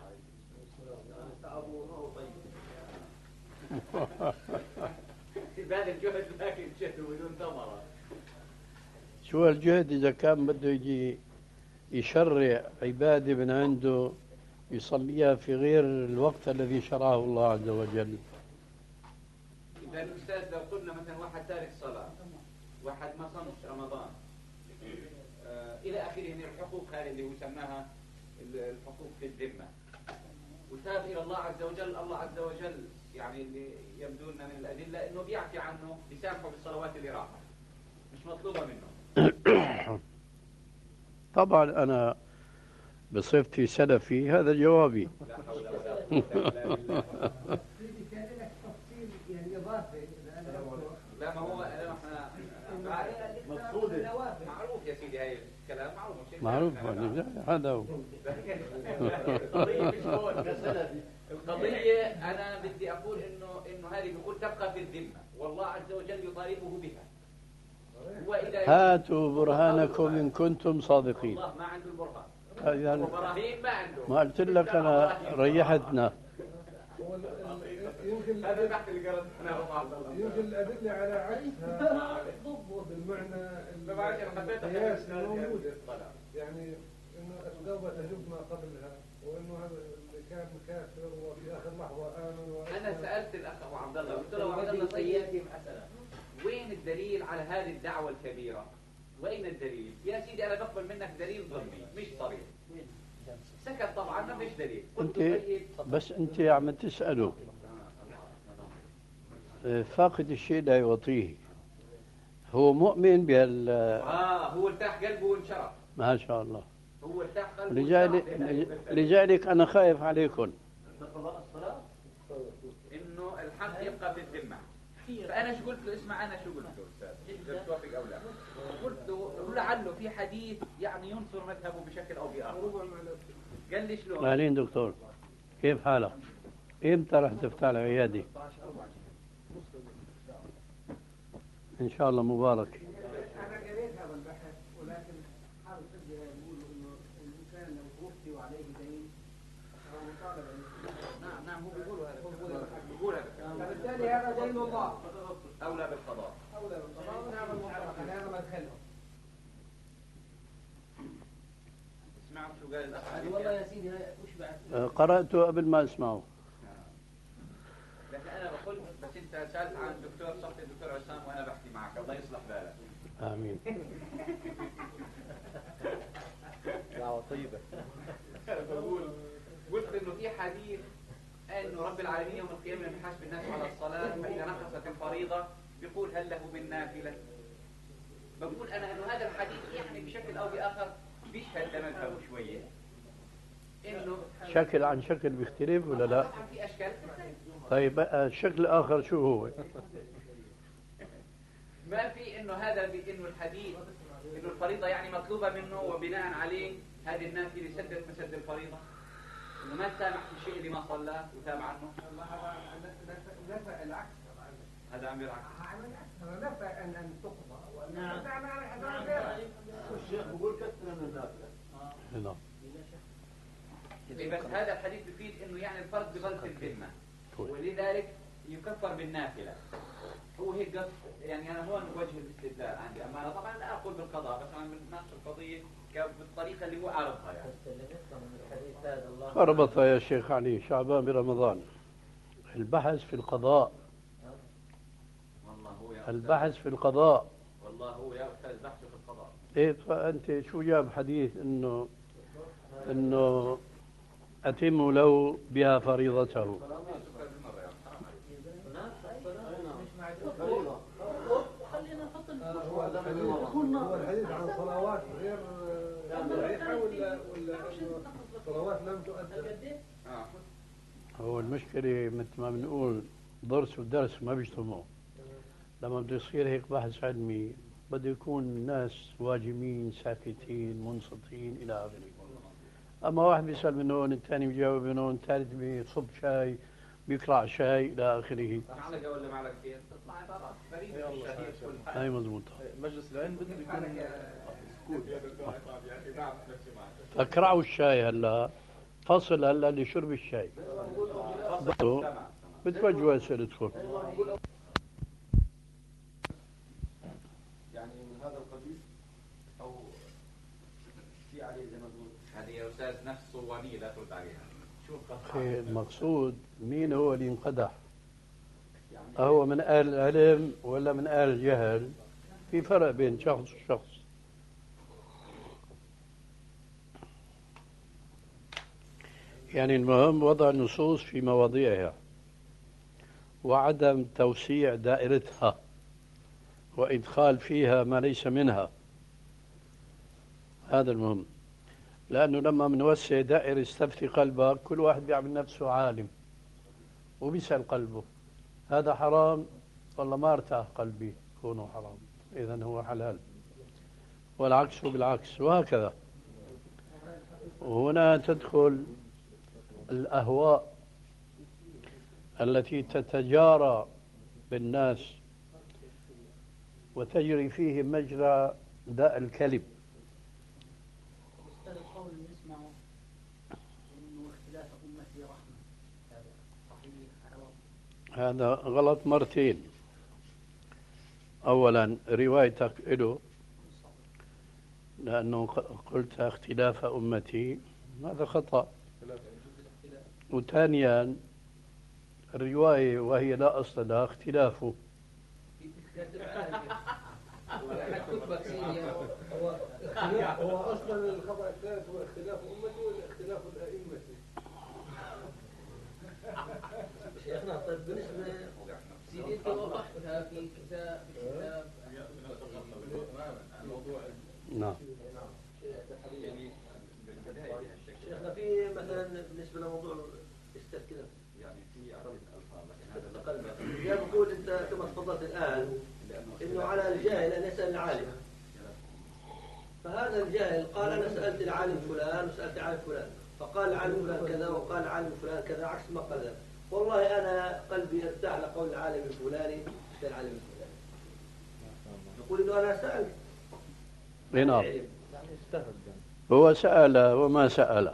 باذل جهد لكن جهد بدون ثمرة. شو الجهد إذا كان بده يجي يشرع عبادة من عنده يصليها في غير الوقت الذي شرعه الله عز وجل. إذا الأستاذ لو قلنا مثلا واحد تارك صلاة، واحد ما صامش رمضان، آه إلى آخره من الحقوق هذه اللي هو سماها الحقوق في الذمة، وتاب إلى الله عز وجل، الله عز وجل يعني اللي يبدو لنا من الأدلة إنه بيعفي عنه، بيسامحه بالصلوات اللي راحت، مش مطلوبة منه. طبعا أنا بصفتي سلفي هذا جوابي. لا حول ولا قوة إلا بالله. كان لك تفصيل يعني إضافي. لا ما هو احنا مقصود معروف يا سيدي هاي كلام معروف شيء معروف هذا هو. القضية مش هون. القضية أنا بدي أقول إنه إنه هذه بيقول تبقى في الذمة والله عز وجل يطالبه بها. وإذا هاتوا برهانكم إن كنتم صادقين. والله ما عنده البرهان. يعني وبراهين ما عنده. ما قلت لك أنا ريحتنا. يمكن هذا البحث اللي قرأت أنا يمكن الأدلة على عكسها بالمعنى القياس موجودة. يعني إنه التوبة تجب ما قبلها وإنه هذا اللي كان كافر وفي آخر لحظة آمن. أنا سألت الأخ أبو عبد الله قلت له عبد الله طيب وين الدليل على هذه الدعوة الكبيرة؟ وين الدليل؟ يا سيدي أنا بقبل منك دليل ظلمي مش صريح. سكت طبعا ما فيش دليل. أنت بس أنت عم تسأله فاقد الشيء لا يعطيه. هو مؤمن بهال آه هو ارتاح قلبه وانشرح. ما شاء الله. هو ارتاح قلبه. لذلك لذلك أنا خايف عليكم. إنه الحق يبقى في الذمة. فأنا شو قلت له اسمع أنا شو قلت له أستاذ توافق أو لا. قلت له لعله في حديث يعني ينصر مذهبه بشكل أو بآخر. قال لي شلون؟ أهلين دكتور، كيف حالك؟ إمتى رح تفتح العيادة؟ إن شاء الله مبارك. أنا قريت هذا البحث ولكن حال الفقه يقول إنه الإنسان لو توفي وعليه دين فهو مطالب. نعم نعم هو بيقول هذا بيقول هذا. فبالتالي هذا دين الله أولى بالقضاء. أولى بالقضاء ونعم المحرقة هذا مدخلهم. اسمعوا شو قال الأخ. والله يا سيدي وش بعد؟ قرأته قبل ما أسمعه. لكن أنا بقول بس أنت سألت عن الدكتور صفي الدكتور عصام وأنا بحكي معك الله يصلح بالك. آمين. دعوة طيبة. بقول قلت إنه في حديث إنه رب العالمين يوم القيامة يحاسب الناس على الصلاة فإذا نقصت الفريضة بيقول هل له من نافلة. بقول أنا إنه هذا الحديث يعني بشكل أو بآخر بيشهد لمذهبه شوية. إنه شكل عن شكل بيختلف ولا لا؟ طبعا في أشكال تختلف. طيب الشكل الآخر شو هو؟ ما في إنه هذا إنه الحديث إنه الفريضة يعني مطلوبة منه وبناء عليه هذه النافلة سدت مسد الفريضة. إنه ما تسامح في الشيء اللي ما صلاه وتاب عنه. نفى العكس. هذا عم يرعى. هذا نفى أن أن تقضى وأن نعم. نعم. الشيخ بقول كثر من النافلة. نعم. بس هذا الحديث بيفيد إنه يعني الفرد بظل في الذمة ولذلك يكفر بالنافلة. هو هيك قصد يعني أنا هون وجه الاستدلال عندي. أما أنا طبعا لا أقول بالقضاء بس أنا بناقش القضية بالطريقة اللي هو عارضها يعني. ربط يا شيخ علي شعبان برمضان. البحث في القضاء. والله هو يا البحث في القضاء. والله هو يا أستاذ بحث في القضاء. إيه فأنت شو جاب حديث إنه إنه أتم له بها فريضته. خلينا نحط هو الحديث عن صلوات غير صحيحة ولا ولا صلوات لم تؤدى؟ هو المشكلة مثل ما بنقول درس ودرس ما بيجتمعوا. لما بده يصير هيك بحث علمي بده يكون الناس واجمين ساكتين منصتين إلى آخره. أما واحد بيسأل من هون الثاني بيجاوب من هون الثالث بيصب شاي بيقرع شاي إلى آخره. معلقة ولا معلقتين تطلع عبارات فريد الشهيد كل حاجة. هاي مضبوطة. مجلس العلم بده يكون فكرعوا الشاي هلا فصل هلا لشرب الشاي. بده بتوجهوا أسئلتكم. يعني من هذا القبيل أو في عليه زي ما تقول. هذه يا أستاذ نفس صوانية لا ترد عليها. شوف أخي المقصود مين هو اللي انقدح؟ أهو من أهل العلم ولا من أهل الجهل؟ في فرق بين شخص وشخص. يعني المهم وضع النصوص في مواضيعها وعدم توسيع دائرتها وإدخال فيها ما ليس منها. هذا المهم. لأنه لما بنوسع دائرة استفتي قلبك كل واحد بيعمل نفسه عالم وبيسأل قلبه هذا حرام والله ما ارتاح قلبي كونه حرام إذن هو حلال. والعكس بالعكس وهكذا. وهنا تدخل الأهواء التي تتجارى بالناس وتجري فيه مجرى داء الكلب. أستاذ القول نسمعه إنه اختلاف أمتي رحمة، هذا صحيح على وضع؟ هذا غلط مرتين. أولا روايتك له لأنه قلت اختلاف أمتي، هذا خطأ. وثانيا الرواية وهي لا أصل لها اختلافه. هو اصلا الخطا الثالث هو اختلاف امتي ولا اختلاف الائمه؟ شيخنا طيب بالنسبه سيدي انت وضحتها في كتاب كتاب الموضوع. نعم. شيخنا في مثلا بالنسبه لموضوع التذكره يعني في عربيه الالفاظ لكن هذا يا بقول انت كما تفضلت الان انه على الجاهل ان يسال العالم، فهذا الجاهل قال انا سالت العالم فلان وسالت العالم فلان، فقال العالم فلان كذا وقال العالم فلان كذا عكس ما قال. والله انا قلبي ارتاح لقول العالم الفلاني مش العالم الفلاني. نقول انه انا سالت. نعم. هو سأل وما سأل،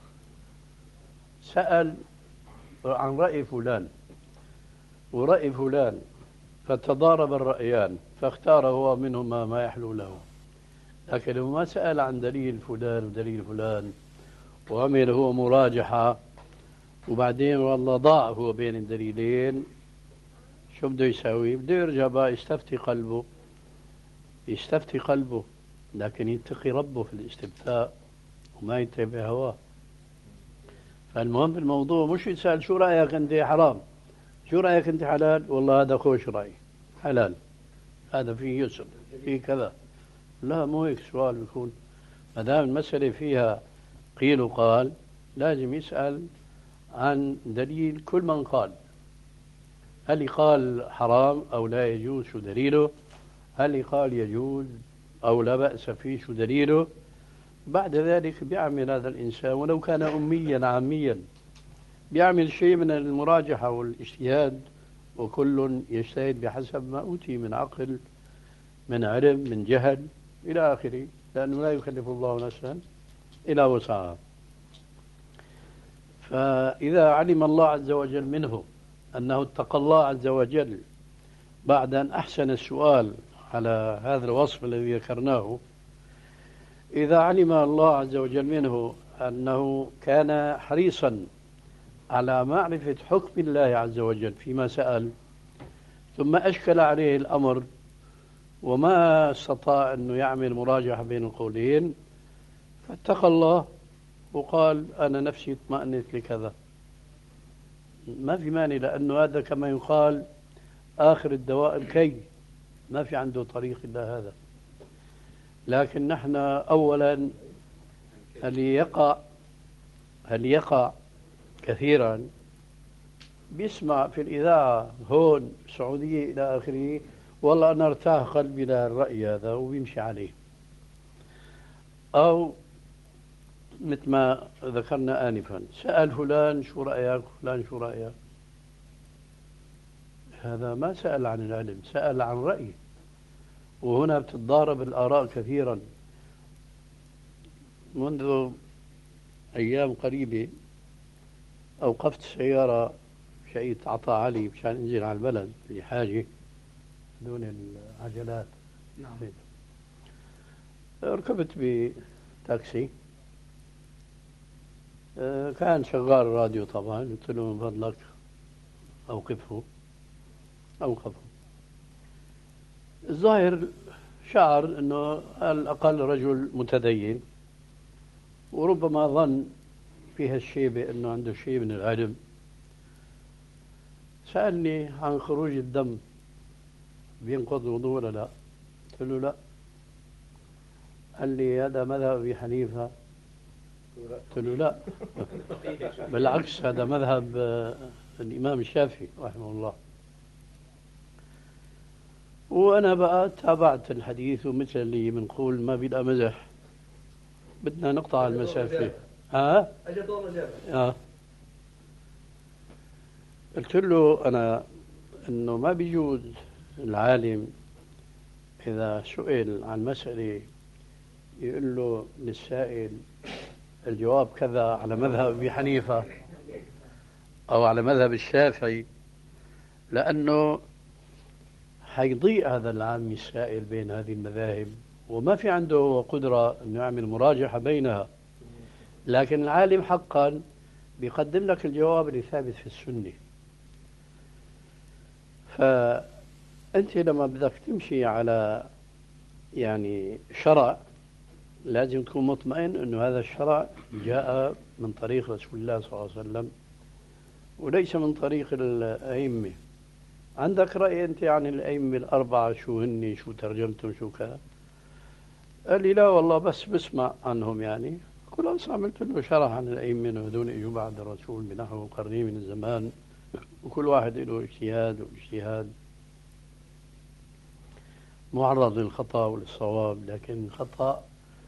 سأل عن رأي فلان ورأي فلان فتضارب الرأيان فاختار هو منهما ما يحلو له. لكن هو ما سأل عن دليل فلان ودليل فلان وعمل هو مراجحة وبعدين والله ضاع هو بين الدليلين، شو بده يسوي؟ بده يرجع بقى يستفتي قلبه، يستفتي قلبه، لكن يتقي ربه في الاستفتاء وما يتبع هواه. فالمهم في الموضوع مش يسأل شو رأيك أنت حرام، شو رأيك أنت حلال، والله هذا خوش رأي حلال، هذا فيه يسر فيه كذا. لا مو هيك سؤال بيكون. ما دام المسألة فيها قيل وقال لازم يسأل عن دليل كل من قال. هل قال حرام أو لا يجوز شو دليله؟ هل قال يجوز أو لا بأس فيه شو دليله؟ بعد ذلك بيعمل هذا الإنسان ولو كان أميا عاميا بيعمل شيء من المراجحة والاجتهاد، وكل يجتهد بحسب ما أوتي من عقل من علم من جهل إلى آخره، لأنه لا يكلف الله نفسا إلا وسعها. فإذا علم الله عز وجل منه أنه اتقى الله عز وجل بعد أن أحسن السؤال على هذا الوصف الذي ذكرناه، إذا علم الله عز وجل منه أنه كان حريصا على معرفة حكم الله عز وجل فيما سأل، ثم أشكل عليه الأمر وما استطاع أنه يعمل مراجعة بين القولين، فاتقى الله وقال أنا نفسي اطمأنت لكذا، ما في مانع، لأنه هذا كما يقال آخر الدواء الكي، ما في عنده طريق إلا هذا. لكن نحن أولا هل يقع هل يقع كثيرا بيسمع في الإذاعة هون سعودية إلى آخره، والله أنا ارتاح قلبي للرأي هذا وبيمشي عليه، أو مثل ما ذكرنا آنفا سأل فلان شو رأيك، فلان شو رأيك، هذا ما سأل عن العلم، سأل عن رأي. وهنا بتتضارب الآراء كثيرا. منذ أيام قريبة أوقفت سيارة شقية عطاء علي مشان أنزل على البلد لحاجة، دون العجلات. نعم. ركبت بتاكسي، كان شغال الراديو طبعا، قلت له من فضلك أوقفه، أوقفه. الظاهر شعر أنه على الأقل رجل متدين، وربما ظن في هالشيبة أنه عنده شيء من العلم. سألني عن خروج الدم بينقض الوضوء ولا لا؟ قلت له لا. قال لي هذا مذهب أبي حنيفة؟ قلت له لا، بالعكس هذا مذهب الإمام الشافعي رحمه الله. وأنا بقى تابعت الحديث، ومثل اللي بنقول ما بيبقى مزح، بدنا نقطع المسافة. ها؟ أجل دور مجابة. آه. قلت له أنا إنه ما بيجوز العالم إذا سئل عن مسألة يقول له للسائل الجواب كذا على مذهب أبي حنيفة أو على مذهب الشافعي، لأنه حيضيء هذا العام السائل بين هذه المذاهب وما في عنده قدرة أنه يعمل مراجحة بينها. لكن العالم حقا بيقدم لك الجواب اللي ثابت في السنة. فأنت لما بدك تمشي على يعني شرع لازم تكون مطمئن أنه هذا الشرع جاء من طريق رسول الله صلى الله عليه وسلم وليس من طريق الأئمة. عندك رأي أنت عن الأئمة الأربعة شو هني، شو ترجمتهم، شو كذا؟ قال لي لا والله بس بسمع عنهم يعني. خلاص عملت له شرح عن الأئمة وهذول اجوا بعد الرسول بنحو قرنين من الزمان، وكل واحد له اجتهاد واجتهاد معرض للخطأ وللصواب، لكن الخطأ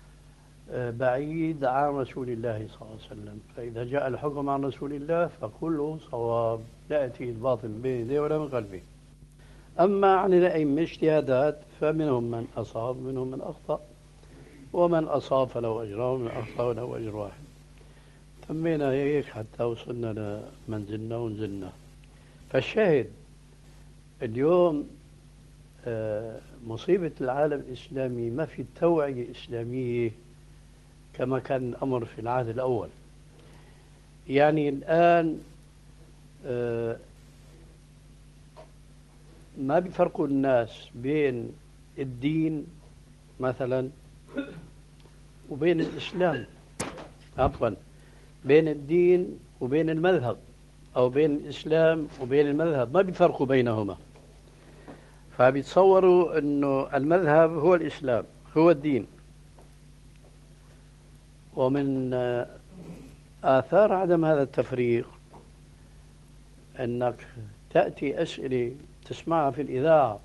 بعيد عن رسول الله صلى الله عليه وسلم. فإذا جاء الحكم عن رسول الله فكله صواب، لا يأتي الباطل بين يديه ولا من قلبه. أما عن الأئمة اجتهادات فمنهم من أصاب منهم من أخطأ، ومن أصاب فله أجر ومن أخطأ له أجر واحد. تمينا هيك حتى وصلنا لمنزلنا ونزلنا. فالشاهد اليوم مصيبة العالم الإسلامي ما في توعية إسلامية كما كان الأمر في العهد الأول. يعني الآن ما بيفرقوا الناس بين الدين مثلا وبين الإسلام، عفوا بين الدين وبين المذهب، أو بين الإسلام وبين المذهب، ما بيفرقوا بينهما. فبيتصوروا أنه المذهب هو الإسلام هو الدين. ومن آثار عدم هذا التفريق أنك تأتي أسئلة تسمعها في الإذاعة،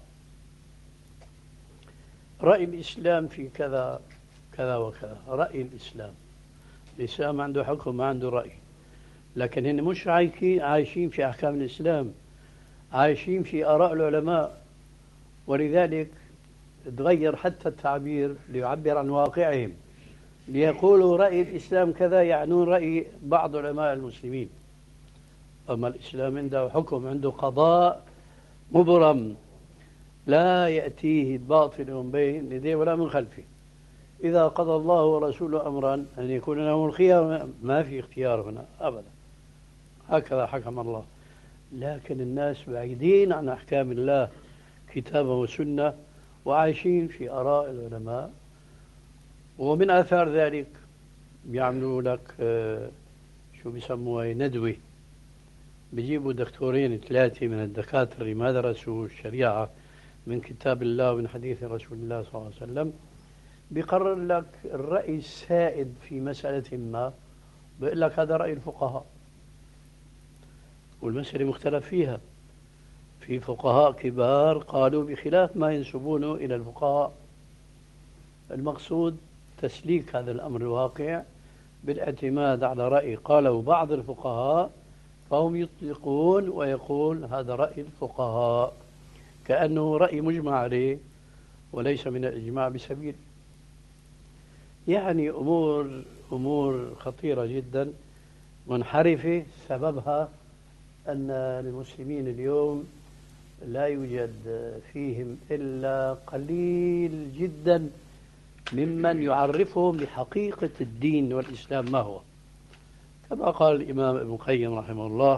رأي الإسلام في كذا كذا وكذا، رأي الإسلام. الإسلام عنده حكم ما عنده رأي، لكن هن مش عايشين في أحكام الإسلام، عايشين في آراء العلماء. ولذلك تغير حتى التعبير ليعبر عن واقعهم، ليقولوا رأي الإسلام كذا يعنون رأي بعض علماء المسلمين. أما الإسلام عنده حكم، عنده قضاء مبرم لا يأتيه الباطل من بين يديه ولا من خلفه. إذا قضى الله ورسوله أمرا أن يكون لهم الخيار، ما في اختيار هنا أبدا، هكذا حكم الله. لكن الناس بعيدين عن أحكام الله كتابا وسنة، وعايشين في آراء العلماء. ومن آثار ذلك بيعملوا لك آه شو بيسموها ندوة، بيجيبوا دكتورين ثلاثة من الدكاترة اللي ما درسوا الشريعة من كتاب الله ومن حديث رسول الله صلى الله عليه وسلم، بيقرر لك الرأي السائد في مسألة ما، بيقول لك هذا رأي الفقهاء والمسألة مختلف فيها. في فقهاء كبار قالوا بخلاف ما ينسبونه إلى الفقهاء. المقصود تسليك هذا الأمر الواقع بالاعتماد على رأي قاله بعض الفقهاء، فهم يطلقون ويقول هذا رأي الفقهاء كأنه رأي مجمع عليه وليس من الإجماع بسبيل. يعني أمور أمور خطيرة جدا منحرفة، سببها أن المسلمين اليوم لا يوجد فيهم إلا قليل جدا ممن يعرفهم بحقيقة الدين والإسلام ما هو. كما قال الإمام ابن القيم رحمه الله،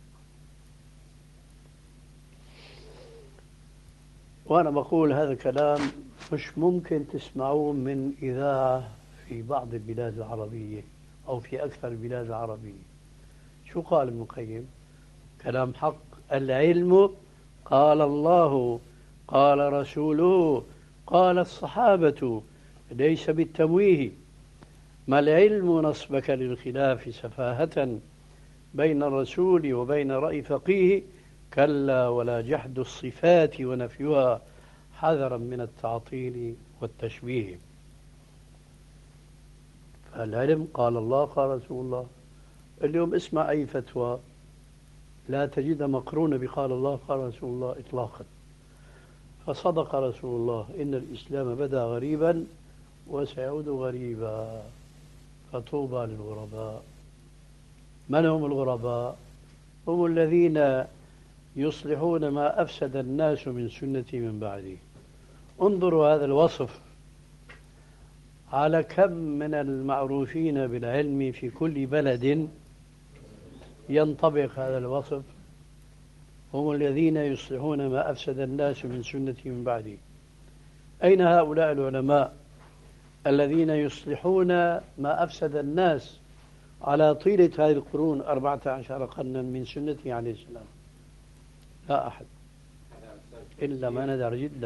وأنا بقول هذا الكلام مش ممكن تسمعوه من إذاعة في بعض البلاد العربية أو في أكثر البلاد العربية. شو قال ابن القيم؟ كلام حق. العلم قال الله قال رسوله قال الصحابة، ليس بالتمويه. ما العلم نصبك للخلاف سفاهة بين الرسول وبين رأي فقيه، كلا ولا جحد الصفات ونفيها حذرا من التعطيل والتشبيه. فالعلم قال الله قال رسول الله. اليوم اسمع أي فتوى لا تجد مقرونة بقال الله قال رسول الله إطلاقا. فصدق رسول الله إن الإسلام بدأ غريبا وسيعود غريبا فطوبى للغرباء. من هم الغرباء؟ هم الذين يصلحون ما أفسد الناس من سنتي من بعدي. انظروا هذا الوصف على كم من المعروفين بالعلم في كل بلد ينطبق هذا الوصف. هم الذين يصلحون ما أفسد الناس من سنتي من بعدي. أين هؤلاء العلماء الذين يصلحون ما أفسد الناس على طيلة هذه القرون أربعة عشر قرنا من سنته عليه السلام؟ لا أحد إلا ما ندر جدا.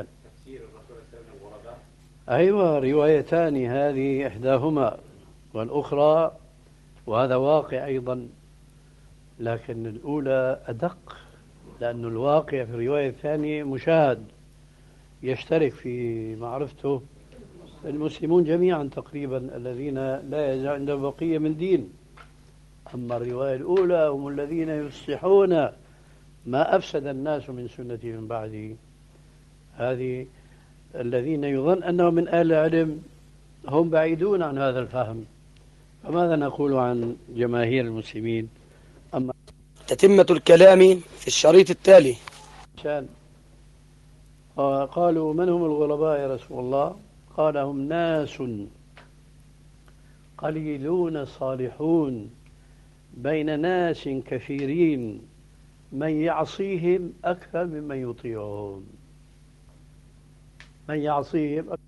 أيوة، روايتان، هذه إحداهما والأخرى، وهذا واقع أيضا، لكن الأولى أدق لأن الواقع في الرواية الثانية مشاهد يشترك في معرفته المسلمون جميعا تقريبا الذين لا يزال عندهم بقية من دين. أما الرواية الأولى هم الذين يصلحون ما أفسد الناس من سنتي من بعدي. هذه الذين يظن أنهم من أهل العلم هم بعيدون عن هذا الفهم. فماذا نقول عن جماهير المسلمين؟ أما تتمة الكلام في الشريط التالي. قالوا من هم الغرباء يا رسول الله؟ قال هم ناس قليلون صالحون بين ناس كثيرين من يعصيهم أكثر ممن يطيعهم. من يعصيهم